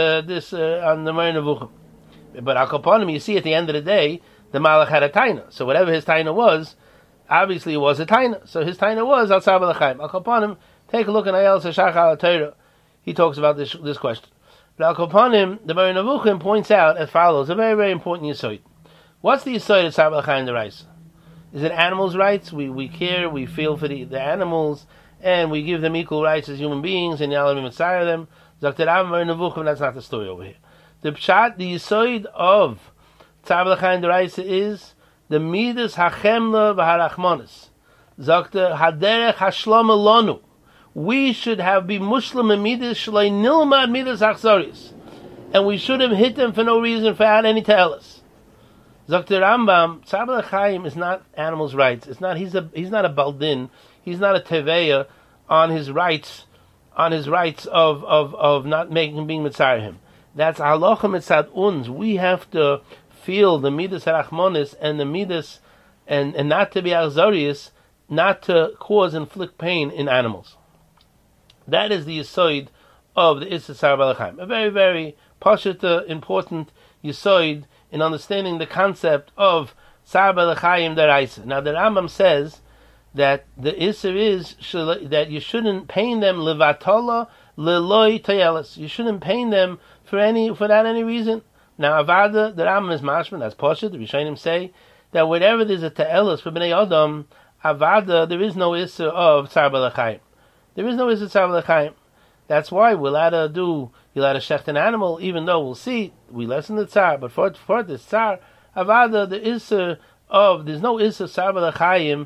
the Moreh Nevuchim. But Akaponim, you see, at the end of the day, the Malach had a taina. So whatever his taina was, obviously it was a taina. So his taina was al Tzar B'Chaim. Akaponim, take a look at Elazar Shachar HaTorah. He talks about this question. But Akaponim, the Moreh Nevuchim points out as follows: a very, very important yesod. What's the yesod of Tzar B'Chaim D'Oraisa? Is it animals' rights? We care, we feel for the animals, and we give them equal rights as human beings, and Ya'alim Mitzayir them. Dr. Moreh Nevuchim, that's not the story over here. The pshat, the yisoid of Tzar B'Chaim D'Oraisa is the midas hachemla v'harachmanis. Dr. Haderech hashlama lonu. We should be muslim in midas shlei nilmad midas achzoris, and we shouldn't hit them for no reason, without any tellus. Dr. Rambam, Tzar B'Chaim is not animals' rights. It's not. He's not a baldin. He's not a teveya on his rights. On his rights of not being mitzayir him. That's halacha mitzad uns. We have to feel the midas harachmonis and the midas, and not to be achzorius, not to inflict pain in animals. That is the yisoid of the Issa Tzar B'Chaim. A very, very pashut, important yisoid in understanding the concept of Tzar B'Chaim D'Oraisa. Now the Rambam says that the Isser is that you shouldn't pain them levatola leloi tayelis. You shouldn't pain them without any reason. Now avada, the Rambam is mashman, that's pashut. The Rishonim say that whenever there's a tayelis for bnei adam, avada, there is no Isser of Tzar B'Chaim. There is no Isser Tzar B'Chaim. That's why you're allowed to shecht an animal, even though we'll see we lessen the tzar, but for this tzar avada, the Isser there's no Issa Tzar B'Chaim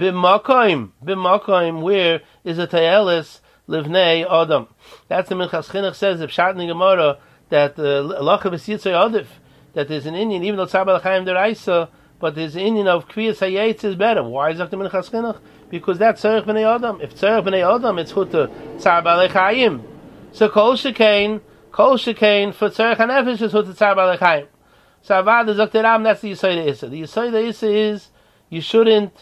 b'makoim where is a tayelis livnei adam. That's the Minchas Chinuch says the Pshat in the Gemara that lachav is yitzay adif, that there's an Indian, even though Tzar B'Chaim D'Oraisa, but there's an Indian of Kviyas Hayetz is better. Why is that the Minchas Chinuch? Because that's Tzarech B'nei Adam. If Tzarech B'nei Adam, it's Huta Tzar B'Chaim. So Kol Shekain for Tzarech HaNefesh is Huta Tzar B'Chaim. So Avad is Dr. Ram, that's the Yisoida Issa. The Yisoida Issa is you shouldn't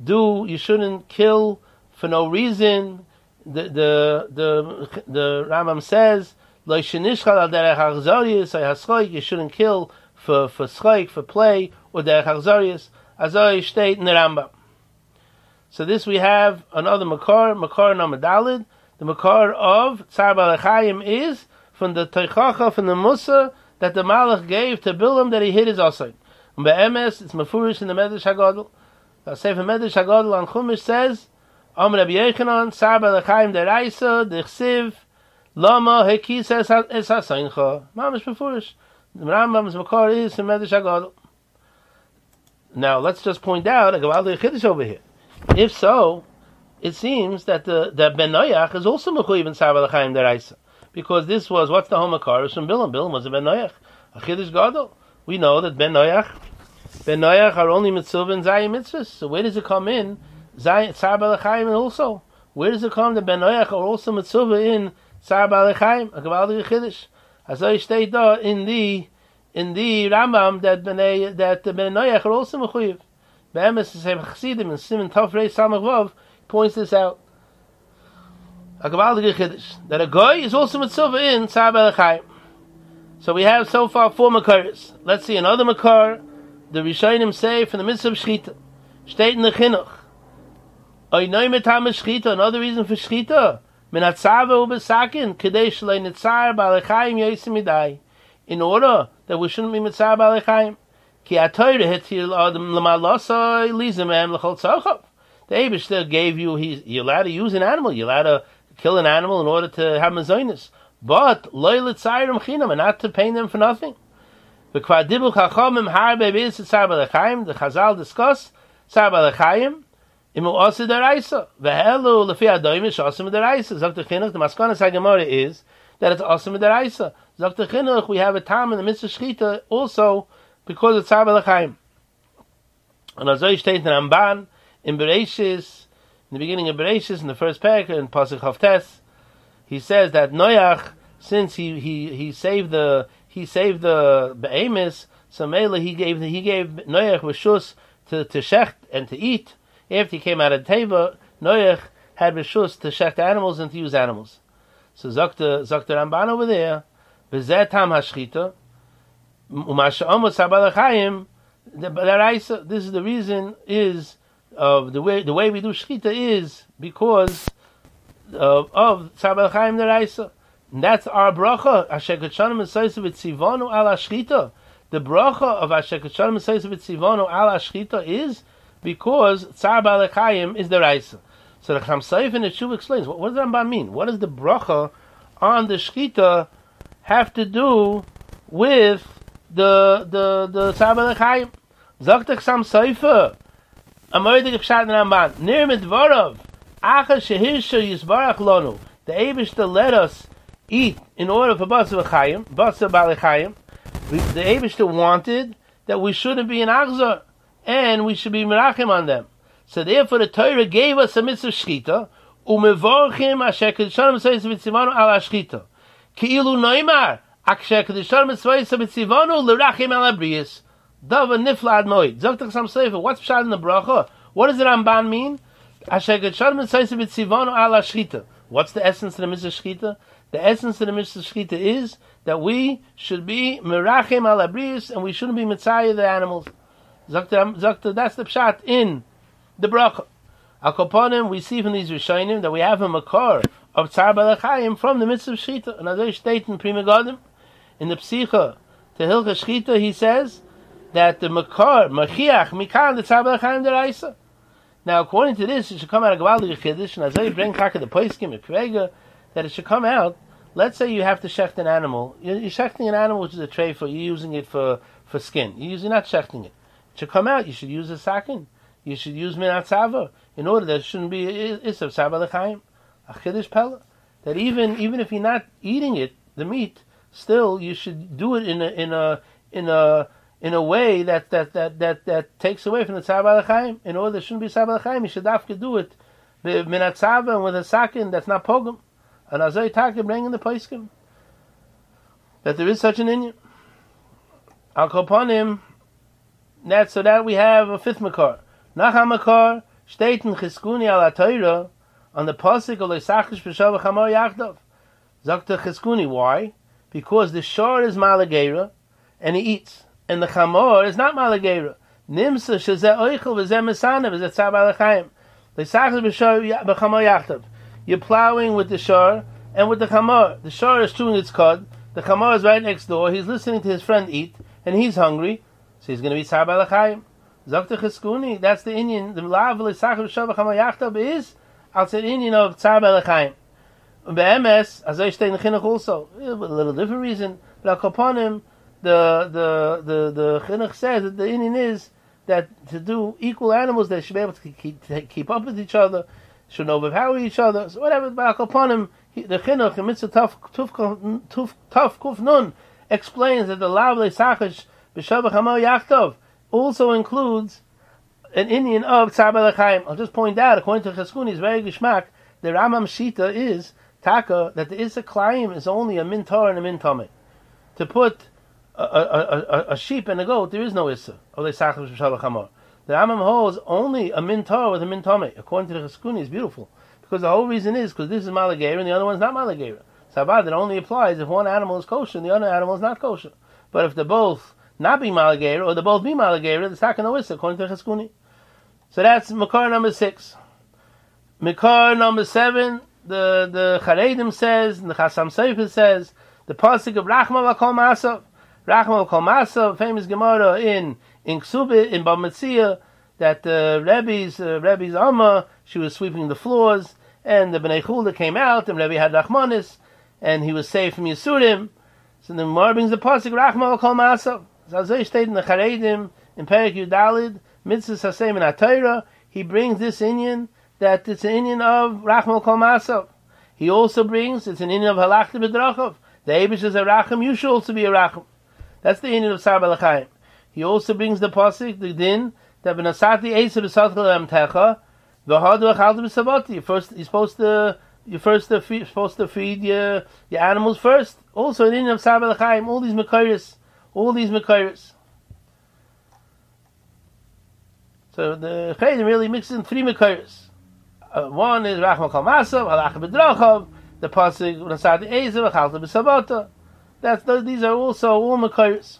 kill for no reason. The Rambam says Lo shenishchal al derech achzorius haschok, you shouldn't kill for schok, for play, or derech achzorius. Azoi state in the Rambam. So this we have another makar number dalid. The makar of Tzar B'Chaim is from the teichacha, from the musa that the Malach gave to Bilam that he hit his osay. And be'emes, it's mafurish in the Medrash HaGadol. The Sefer Medrash HaGadol on Chumash says, Am Rabbi Yechanan, Tzar B'Chaim deraisa, d'chsiv, lama hekis es hasaincha. Mamish mafurish. The Rambam's makar is in Medrash HaGadol. Now let's just point out a Gavaldi Chiddush over here. If so, it seems that the Ben Noach is also mechuyev in Tzar Balachayim deraisa, because this was what's the homakar? It was from Bilam. Bilam was a Ben Noach, a Chiddush Gadol. We know that Ben Noach are only mitzvah and Zayim mitzvahs. So where does it come in? Tzar Balachayim also. Where does it come that Ben Noach are also mitzvah in Tzar Balachayim? A Gavaldik Chiddush. As I state there in the Rambam that the Ben Noach are also mechuyev. Be'emes is Chassidim and Simon Tafrei Samach Vav points this out. A Gavaldik Chiddush that a guy is also mitzvah in Tzar Balachayim. So we have so far 4 makaris. Let's see another makar. The Rishonim say from the mitzvah of Shechita. State in the Chinuch. Oinoi metam Shechita. Another reason for Shechita. Min hatzava ubesakin. Kedei shloi nitzar balechayim yosim midai. In order that we shouldn't be mitzar balechayim. Ki atoyre hetir l'adam l'malosoi lizamem l'chol tzachov. The Eibishter gave you, you're allowed to use an animal. You're allowed to kill an animal in order to have mazonis. But loy l'tzayrim chinam, and not to pay them for nothing. The Kvadibu Chachamim Harbe Beis Tzar Balachayim. The Chazal discuss Tzar Balachayim. Imu Osid Deraisa. Vehelu Lefi Adoimish Osim Deraisa. Zok Chinuch. The Maskana Sagamora is that it's Osim Deraisa. Zok Chinuch. We have a time in the mitzvah Shechita also because of Tzar Balachayim. And Azoi state in Ramban in Bereishis, in the beginning of Bereishis, in the first parak in Pasuk Chavtes, he says that Noach, since he saved the be'emis, so Mela he gave Noach reshus to shecht and to eat. After he came out of Teva, Noach had reshus to shecht animals and to use animals. So Zakta Ramban over there, v'zeh tam hashchita, u'masha omot sabalachayim, this is the reason is of the way we do shchita is because of Tzar Balachayim deraisa. And that's our bracha. Asher Ketshanim Esoysa V'Tzivonu Al Ashchita. The bracha of Asher Ketshanim Esoysa V'Tzivonu Al Ashchita is because Tzar Balachayim is deraisa. So the Cham Sofer in the Shuv explains, what does the Rambam mean? What does the bracha on the shchita have to do with the Tzar Balachayim? Zok the Cham Sofer. Amoydik Pshat Ramban. Nir Midvarov. Acha Shehirsha Yisbarach Lonu. The Eibishter let us eat in order for Basar Balachayim. The Eibishter wanted that we shouldn't be in Achzor and we should be Merachim on them. So therefore the Torah gave us a mitzvah Shchita umevorchim asher kedushanim mitzvayis v'tzivanu al Shchita. Ki'ilu noimar asher kedushanim mitzvayis v'tzivanu l'rachim al abriyas. Dava niflad moed. Zok Cham Sofer. What's pshat in the bracha? What does the Ramban mean? Asher kedushanim mitzvayis v'tzivanu al Shchita. What's the essence of the mitzvah Shchita? The essence of the mitzvah Shechita is that we should be merachim al abriyos and we shouldn't be mitzayah the animals. Zakta, that's the pshat in the bracha. Al Koponim, we see from these Rishonim that we have a makar of Tzar Balachayim from the mitzvah Shechita. Another state in Pri Megadim, in the Psicha, to Hilcha Shechita, he says that the makar, machiach, mikan, the Tzar Balachayim deraisa. Now, according to this, it should come out of Gavaldik Chiddush, and as I bring Chaka the Poiskim, a Krega, that it should come out. Let's say you have to shecht an animal. You're shechting an animal which is a tray for, you're using it for skin. You're not shechting it. It should come out. You should use a sakin. You should use minat tzava in order that it shouldn't be isav tzava l'chaim. A chiddush pella. That even if you're not eating it, the meat, still you should do it in a way that takes away from the tzava l'chaim. In order that it shouldn't be tzava l'chaim, you should after do it minat tzava and with a sakin that's not pogum. And Azay Taka bring in the Paiskim that there is such an inyan. Al Koponim, so that we have a fifth makar. Nacham makar, Shteiten Cheskuni al Atayra, on the Pasik of Leisachish B'Shav Chamor Yachdav. Zakta Cheskuni, why? Because the shor is Malagera, and he eats. And the Chamor is not Malagera. Nimsa Shazeh Oichel V'Zeh Mesanev V'Zeh Tzar Balachayim. Leisachish B'Shav Chamor Yachdav. You're plowing with the shor and with the chamor. The shor is chewing its cud. The chamor is right next door. He's listening to his friend eat, and he's hungry, so he's going to be tzar balachayim. Zakta cheskuni. That's the Indian. The lav l'sachar b'shav chamor yachtav is also the Indian of tzar balachayim. Be'emes, as I state in the chinuch also, a little different reason. But al koponim, the chinuch says that the Indian is that to do equal animals, they should be able to keep up with each other, should overpower each other. So whatever, upon him, the Chinuch in Mitzvah Tuf Kuf Nun explains that the Lav Le'Sachash B'Shavach Hamo Yachtov also includes an Indian of Tzar B'Lechaim. I'll just point out, according to Cheskuni's very Gishmak, the Ramam Shita is Taka, that the Issa Klaim is only a Min Torah and a Min Tomei. To put a sheep and a goat, there is no Issa. The Ramam holds only a Min Torah with a Min Tomei. According to the Cheskuni, is beautiful. Because the whole reason is because this is Malageira and the other one's not Malageira. Sabad, it only applies if one animal is kosher and the other animal is not kosher. But if they're both not be Malageira or they both be Malageira, the Taka no Issa, according to the Cheskuni. So that's Makar number 6. Makar number 7, the Charedim says, and the Chasam Sofer says, the pasuk of Rachma v'Kol Masav. Rachma v'Kol Masav, famous Gemara in Ksubit, in Bava Metzia, that the Rebbe's Amma, she was sweeping the floors, and the Bnei Chulda came out, and Rebbe had Rachmanis, and he was saved from Yisurim. So the Gemara brings the pasuk Rachma v'Kol Masav. So they state in the Charedim, in Perek Yudalid, Mitzvah Sasem in HaTorah, he brings this Inyan, that it's an Inyan of Rachma v'Kol Masav. He also brings, it's an Inyan of Halachta B'Drachav. The Eibush is a Racham, you should also be a Racham. That's the Inyan of Tzar B'Lechaim. He also brings the pasuk, the din, that B'Nasati Eisa B'Satchel Amtecha, V'Hadu Achalta B'Savoti. First, you're supposed to feed your animals first. Also an Inyan of Tzar B'Lechaim. All these Mekayris. So the Chayyim really mixes in 3 Mekayris. One is Rachma Kol Masav, Halach B'Drachav, the pasuk B'Nasati Eisa B'Chalta B'Savota. These are also all Mekayris.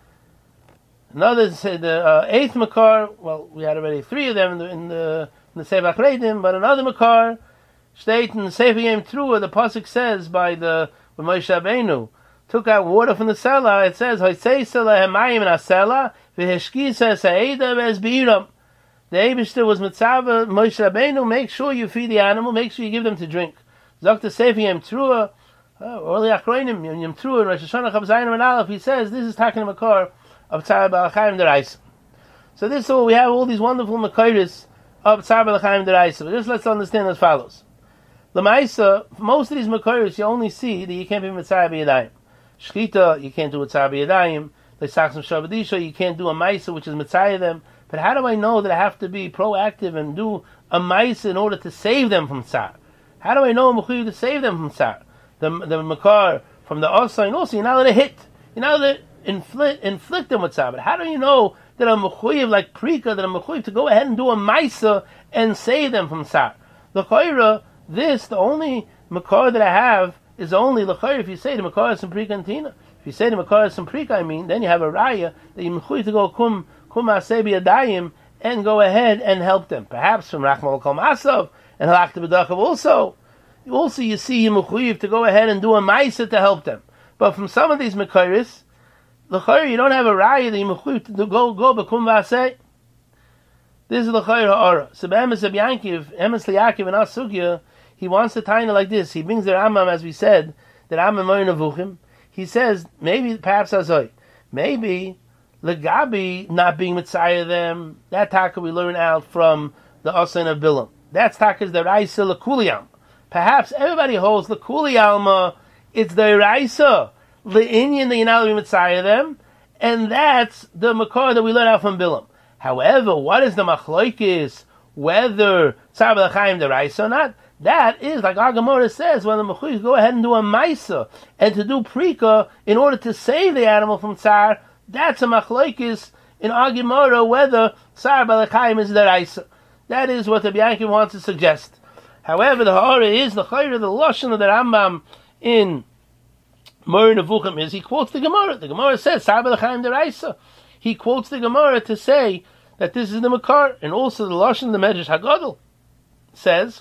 Another said the 8th Makar. Well, we had already 3 of them in the Sefer Charedim, but another Makar state in the Sefer Yom Teruah. The pasuk says when Moshe Rabbeinu took out water from the cellar, it says Hoseisa lehemayim in asela v'heshkisa se'eda v'esbiram. The Eibishter was mitzvah Moshe Rabbeinu. Make sure you feed the animal. Make sure you give them to drink. Zok the Sefer Yom Teruah. Early Achronim Yom Teruah Rosh Hashanah Chav Zayin and Aleph. He says this is talking a Makar of Tzar B'Lechaim Deraisa. So this is all we have, all these wonderful Makairis of Tzar B'Lechaim Deraisa. But just let's understand as follows. L'maisa, most of these Makairis you only see that you can't be Mitzvah B'Yadayim. Shchita, you can't do a Tzar B'Yadayim. L'Sachsim Shavadisha, you can't do a Maisa which is Mitzvah them. But how do I know that I have to be proactive and do a Maisa in order to save them from Tzar? How do I know I'm to save them from Tzar? The Makar from the Osa, and also you're not allowed to hit. You're not allowed to inflict them with tzar. But how do you know that I'm mechuyev like Prika, that I'm mechuyev to go ahead and do a maisa and save them from tzar? L'chayra, the only makar that I have is only l'chayra if you say the makar is some Prika and Tina. If you say the makar is some Prika, then you have a raya that you're mechuyev to go kum asebi adayim and go ahead and help them. Perhaps from Rachma v'Kol Masav and Halachta B'Drachav also. You see you're mechuyev to go ahead and do a maisa to help them. But from some of these makaris, l'chayr, you don't have a raya that you mechuyev to go b'kum v'aseh. This is l'chayr ha'ara. So b'emes of Yankiv, emes li'Yakiv and Asugya, he wants to tie it like this. He brings the Rambam, as we said, the Rambam Moed Nevuchim. He says, perhaps azoi, maybe legabi not being mitzayah them, that taka we learn out from the Osain of Bilam. That's taka is the raisa l'kuliyam. Perhaps everybody holds l'kuliyalma, it's the raisa. The Inyan that you're not allowed to mitzayah them, and that's the makar that we learn out from Bilam. However, what is the machlokes whether tzar b'lechaim deraisa or not? That is, like our Gemara says, when the mechuyev go ahead and do a maisa and to do prika in order to save the animal from tzar. That's a machlokes in our Gemara whether tzar b'lechaim is deraisa. That is what the Bianchi wants to suggest. However, the ha'ara is the chayre, the lashon of the Rambam in Moed Nevuchim is he quotes the Gemara. The Gemara says tzar b'lechaim deraisa. He quotes the Gemara to say that this is the makar, and also the lashon the Medrash Haggadol says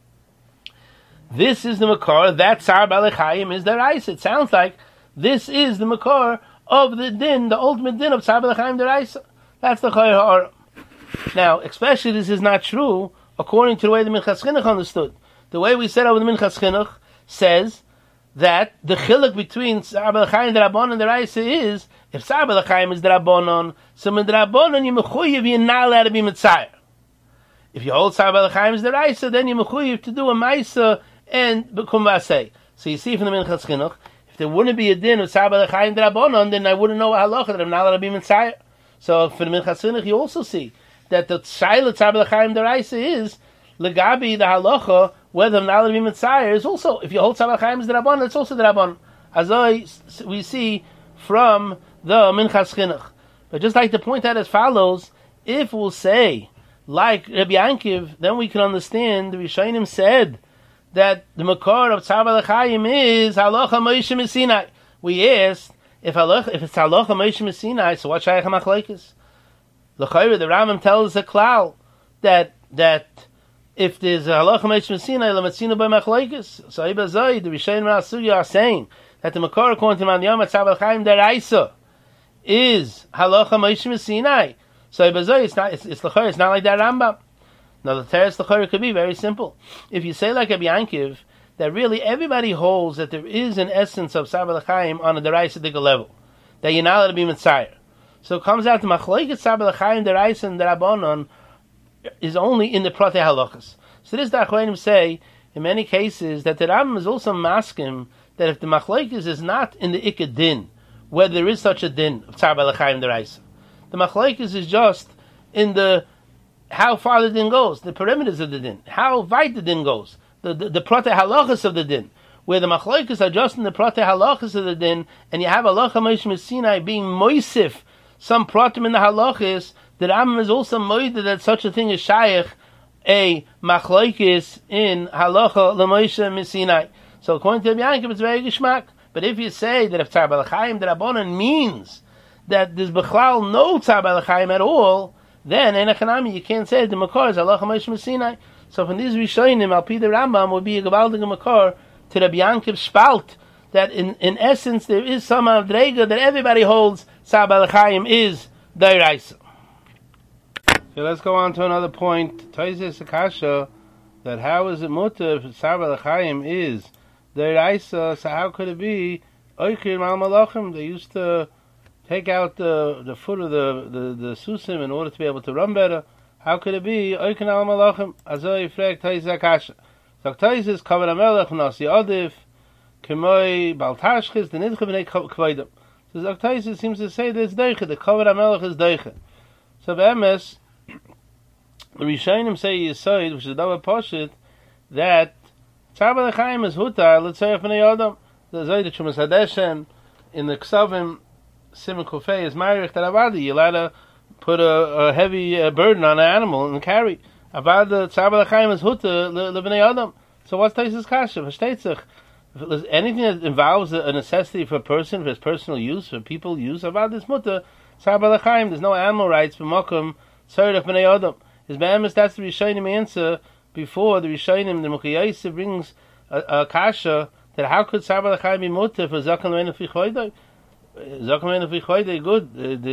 this is the makar that tzar b'lechaim is deraisa. It sounds like this is the makar of the din, the ultimate din of tzar b'lechaim deraisa. That's the chayre ha'ara. Now, especially this is not true according to the way the Minchas Chinuch understood. The way we said over the Minchas Chinuch says that the chiluk between tzar b'lechaim derabanan and deraisa is If Tzar B'Lechaim is D'Rabbanon, so in D'Rabbanon you're mechuyev, you're not allowed to be Mitzayir. If you hold Tzar B'Lechaim is D'Raisa, then you're mechuyev to do a Maisa and become Vasei. So you see from the Minchas Chinuch, if there wouldn't be a din of Tzar B'Lechaim D'Rabbanon, then I wouldn't know halacha that I'm not allowed to be Mitzayir. So for the Minchas Chinuch, you also see that the Shaila Tzar B'Lechaim D'Raisa is Legabi the halacha whether I'm not allowed to be Mitzayir is also, if you hold Tzar B'Lechaim is D'Rabbanon, it's also D'Rabbanon. As we see from the Minchas Chinuch. But just like to point out as follows, if we'll say, like Rabbi Yankiv, then we can understand the Rishonim said that the Makor of Tzar B'Lechaim is Halacha Moshe Sinai. We asked, if it's Halacha Moshe Sinai, so what Shaykh HaMachlokes? L'chayre, the Rambam tells us a klal that if there's a Halacha Moshe Sinai, L'matzina by Machlokes. So Ibazai, the Rishonim Rasugi are saying that the Makor according to Man Yom Tzar B'Lechaim D'Raisa is Halacha Moshe Sinai. So Ibazai, it's not like that Rambam. Now the Teres L'chayre could be very simple. If you say like Rabbi Yankiv, that really everybody holds that there is an essence of Tzar B'Lechaim on a D'Raisa level, that you're not allowed to be Mitzayir. So it comes out to Machlokes Tzar B'Lechaim D'Raisa and D'Rabbanon is only in the Protei Halachas. So this the Achronim say in many cases that the Rambam is also maskim that if the Machlokes is not in the Ikad Din, whether there is such a din of Tzar B'Lechaim D'Raisa, the Machlokes is just in the how far the din goes, the perimeters of the din, how wide the din goes, the Protei Halachas of the din, where the Machlokes are just in the Protei Halachas of the din, and you have Halacha Moshe Sinai being moisif some pratim in the halachis, the Rambam is also moided that such a thing is shaykh a machlokes in halacha l'Moshe Sinai. So according to Rabbi Yankiv, it's very geschmack. But if you say that if Tzar B'Lechaim D'Rabbanan means that there's bechlal no Tzar B'Lechaim at all, then in a chanami you can't say the makor is halacha Moshe Sinai. So from these Rishonim, al pi the Rambam would be a gevaldige makor to Rabbi Yankiv spalt that in essence there is some avdrega that everybody holds Tzar B'Lechaim is D'Raisa. So let's go on to another point. Toizes Akasha, that how is it mutter if Tzar B'Lechaim is D'Raisa, so how could it be Oikir Mal Malachim? They used to take out the foot of the susim in order to be able to run better. How could it be Oikir Mal Malachim? Azoi Frek Toizes Akasha. So Toizes Kavan HaMelech Nasi Adif Kemoi Baltashchis the Nidche B'nei Kvoidem. So Zaktais seems to say that it's Deiche, the Kavod HaMelech is Deiche. So B'emes, the Rishonim say Yisoid, which is Davar Poshet, that Tzar B'Lechaim is Hutar, L'tzayef B'nei Adam. The Zoyd of Chumas Hadeshen, in the Ksavim, Simon Kufay is Ma'arich Avadi. You're allowed to put a heavy burden on an animal and carry. Avada, Tzar B'Lechaim is Hutar, L'b'nei Adam. So what's Taisus Kasha? V'shteitzach. Anything that involves a necessity for a person, for his personal use, for people use, about this mutter, Tzar B'Lechaim, there's no animal rights, b'mokum, tzarech b'nei adam. His be'emes, that's the Rishonim answer before the Rishonim, the Mukhayyisa brings a kasha, that how could Tzar B'Lechaim be mutter for Zakan Leinu Fi Choydei? Zakan Leinu Fi Choydei, good,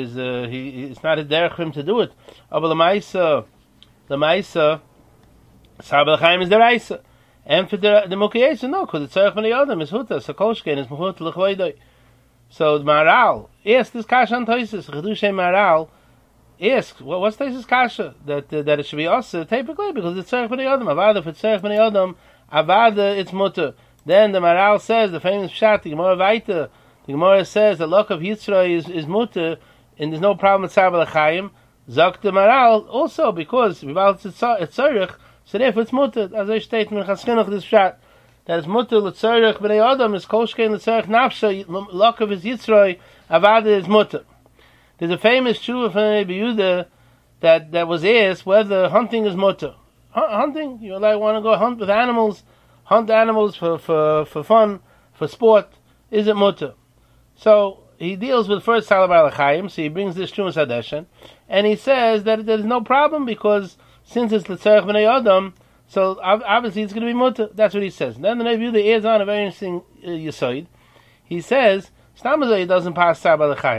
it's not a derech for him to do it. But the Maisa, Tzar B'Lechaim is the Raisa. And for the Mukhayyisa, no, because the Tzarech B'nei Adam is Huta, so Kolshkein is Mechut L'chvoidoi. So the Maharal asked this kasha on Toises, Chedushay Maharal asked, what's Toises kasha? That it should be also typically, because it's Tzarech B'nei Adam. Avada for Tzarech B'nei Adam, Avada it's Mutter. Then the Maharal says, the famous Pshat, the Gemara Vaita, the Gemara says the luck of Yitzray is Mutter, and there's no problem with Tzar B'Lechaim. Zok the Maharal also, because Vival it's Tzarech, so therefore it's mutter, as I state in Chaskinuch this shot, that it's mutter l'tzarech b'nei adam is kolshkein l'tzarech nafsha, luck of his yitzroi, avada is mutter. There's a famous tshuva from Rabbi Yehuda that was asked whether hunting is mutter. Hunting, you want to go hunt with animals, hunt animals for fun, for sport, is it mutter? So he deals with first Tzar B'Lechaim, so he brings this Chumas Hadeshen, and he says that there's no problem because since it's l'tzarech b'nei adam, so obviously it's going to be mutter. That's what he says. And then the Rebbe Yehuda adds on a very interesting yisoid. He says, Stamazay doesn't pass Tzar B'Lechaim.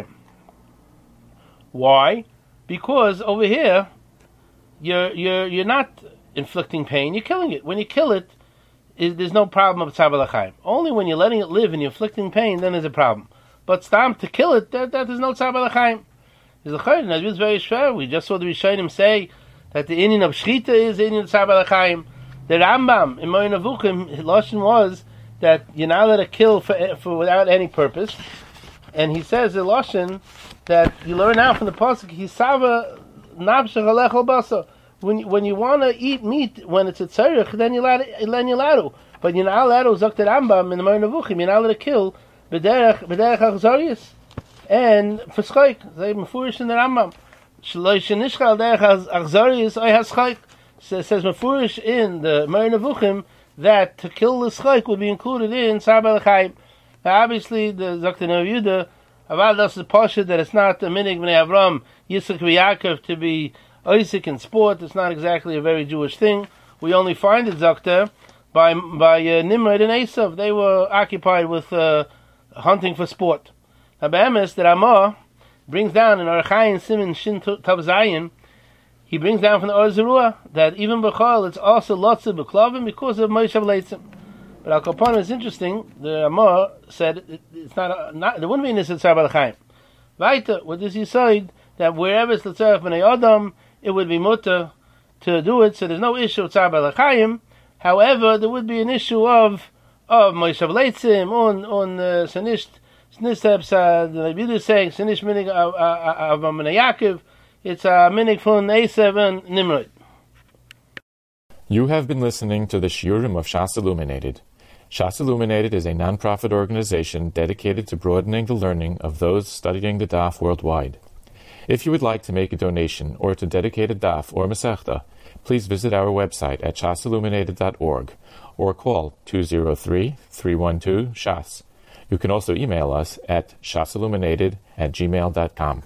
Why? Because over here, you're not inflicting pain, you're killing it. When you kill it, there's no problem of Tzar B'Lechaim. Only when you're letting it live and you're inflicting pain, then there's a problem. But stam to kill it, that is no tzar b'lechaim. Is the chayim? That is very fair. We just saw the Rishonim say that the Indian of Shchita is the Indian of tzar b'lechaim. The Rambam in Moed Nevuchim, his lashon was that you're not allowed to kill for without any purpose, and he says the lashon that you learn out from the pasuk Hisava nafshech alechol basa. When you want to eat meat when it's a tzarich, then you're allowed to. But you're not allowed to zok the Rambam in the Moed Nevuchim. You're not allowed to kill b'derech achzarius and for schayk. They mefurish in the Rambam. Shloi shenishchal derech achzarius oy haschayk. Says mefurish in the Moed Nevuchim that to kill the schayk would be included in tzar b'lechaim. Now obviously the Dr. Yehuda Avad das is pasha that it's not the minig b'nei Avram Yitzchak v'Yaakov to be Isaac in sport. It's not exactly a very Jewish thing. We only find it Zakta by Nimrod and Esav. They were occupied with hunting for sport. Now Be'emes, the Ramah brings down in Archayin Simin Shin Tav Zayin, he brings down from the Or Zarua that even B'chol it's also Lotze B'klavim because of Moshe V'leitzim. But Al Kapan is interesting. The Ramah said it's not there wouldn't be in this tzar b'lechaim. Weiter, what does he say? That wherever it's l'tzarech b'nei Adam, it would be mutter to do it, so there's no issue of tzar b'lechaim. However, there would be an issue of Moshe V'leitzim on Sanisht Snistebs, the Rebbe is saying Sanish minig of Yaakov. It's a minig from Esav and Nimrod. You have been listening to the Shiurim of Shas Illuminated. Shas Illuminated is a non-profit organization dedicated to broadening the learning of those studying the Daf worldwide. If you would like to make a donation or to dedicate a Daf or Masechta, please visit our website at shasilluminated.org or call 203-312-SHAS. You can also email us at shasilluminated@gmail.com.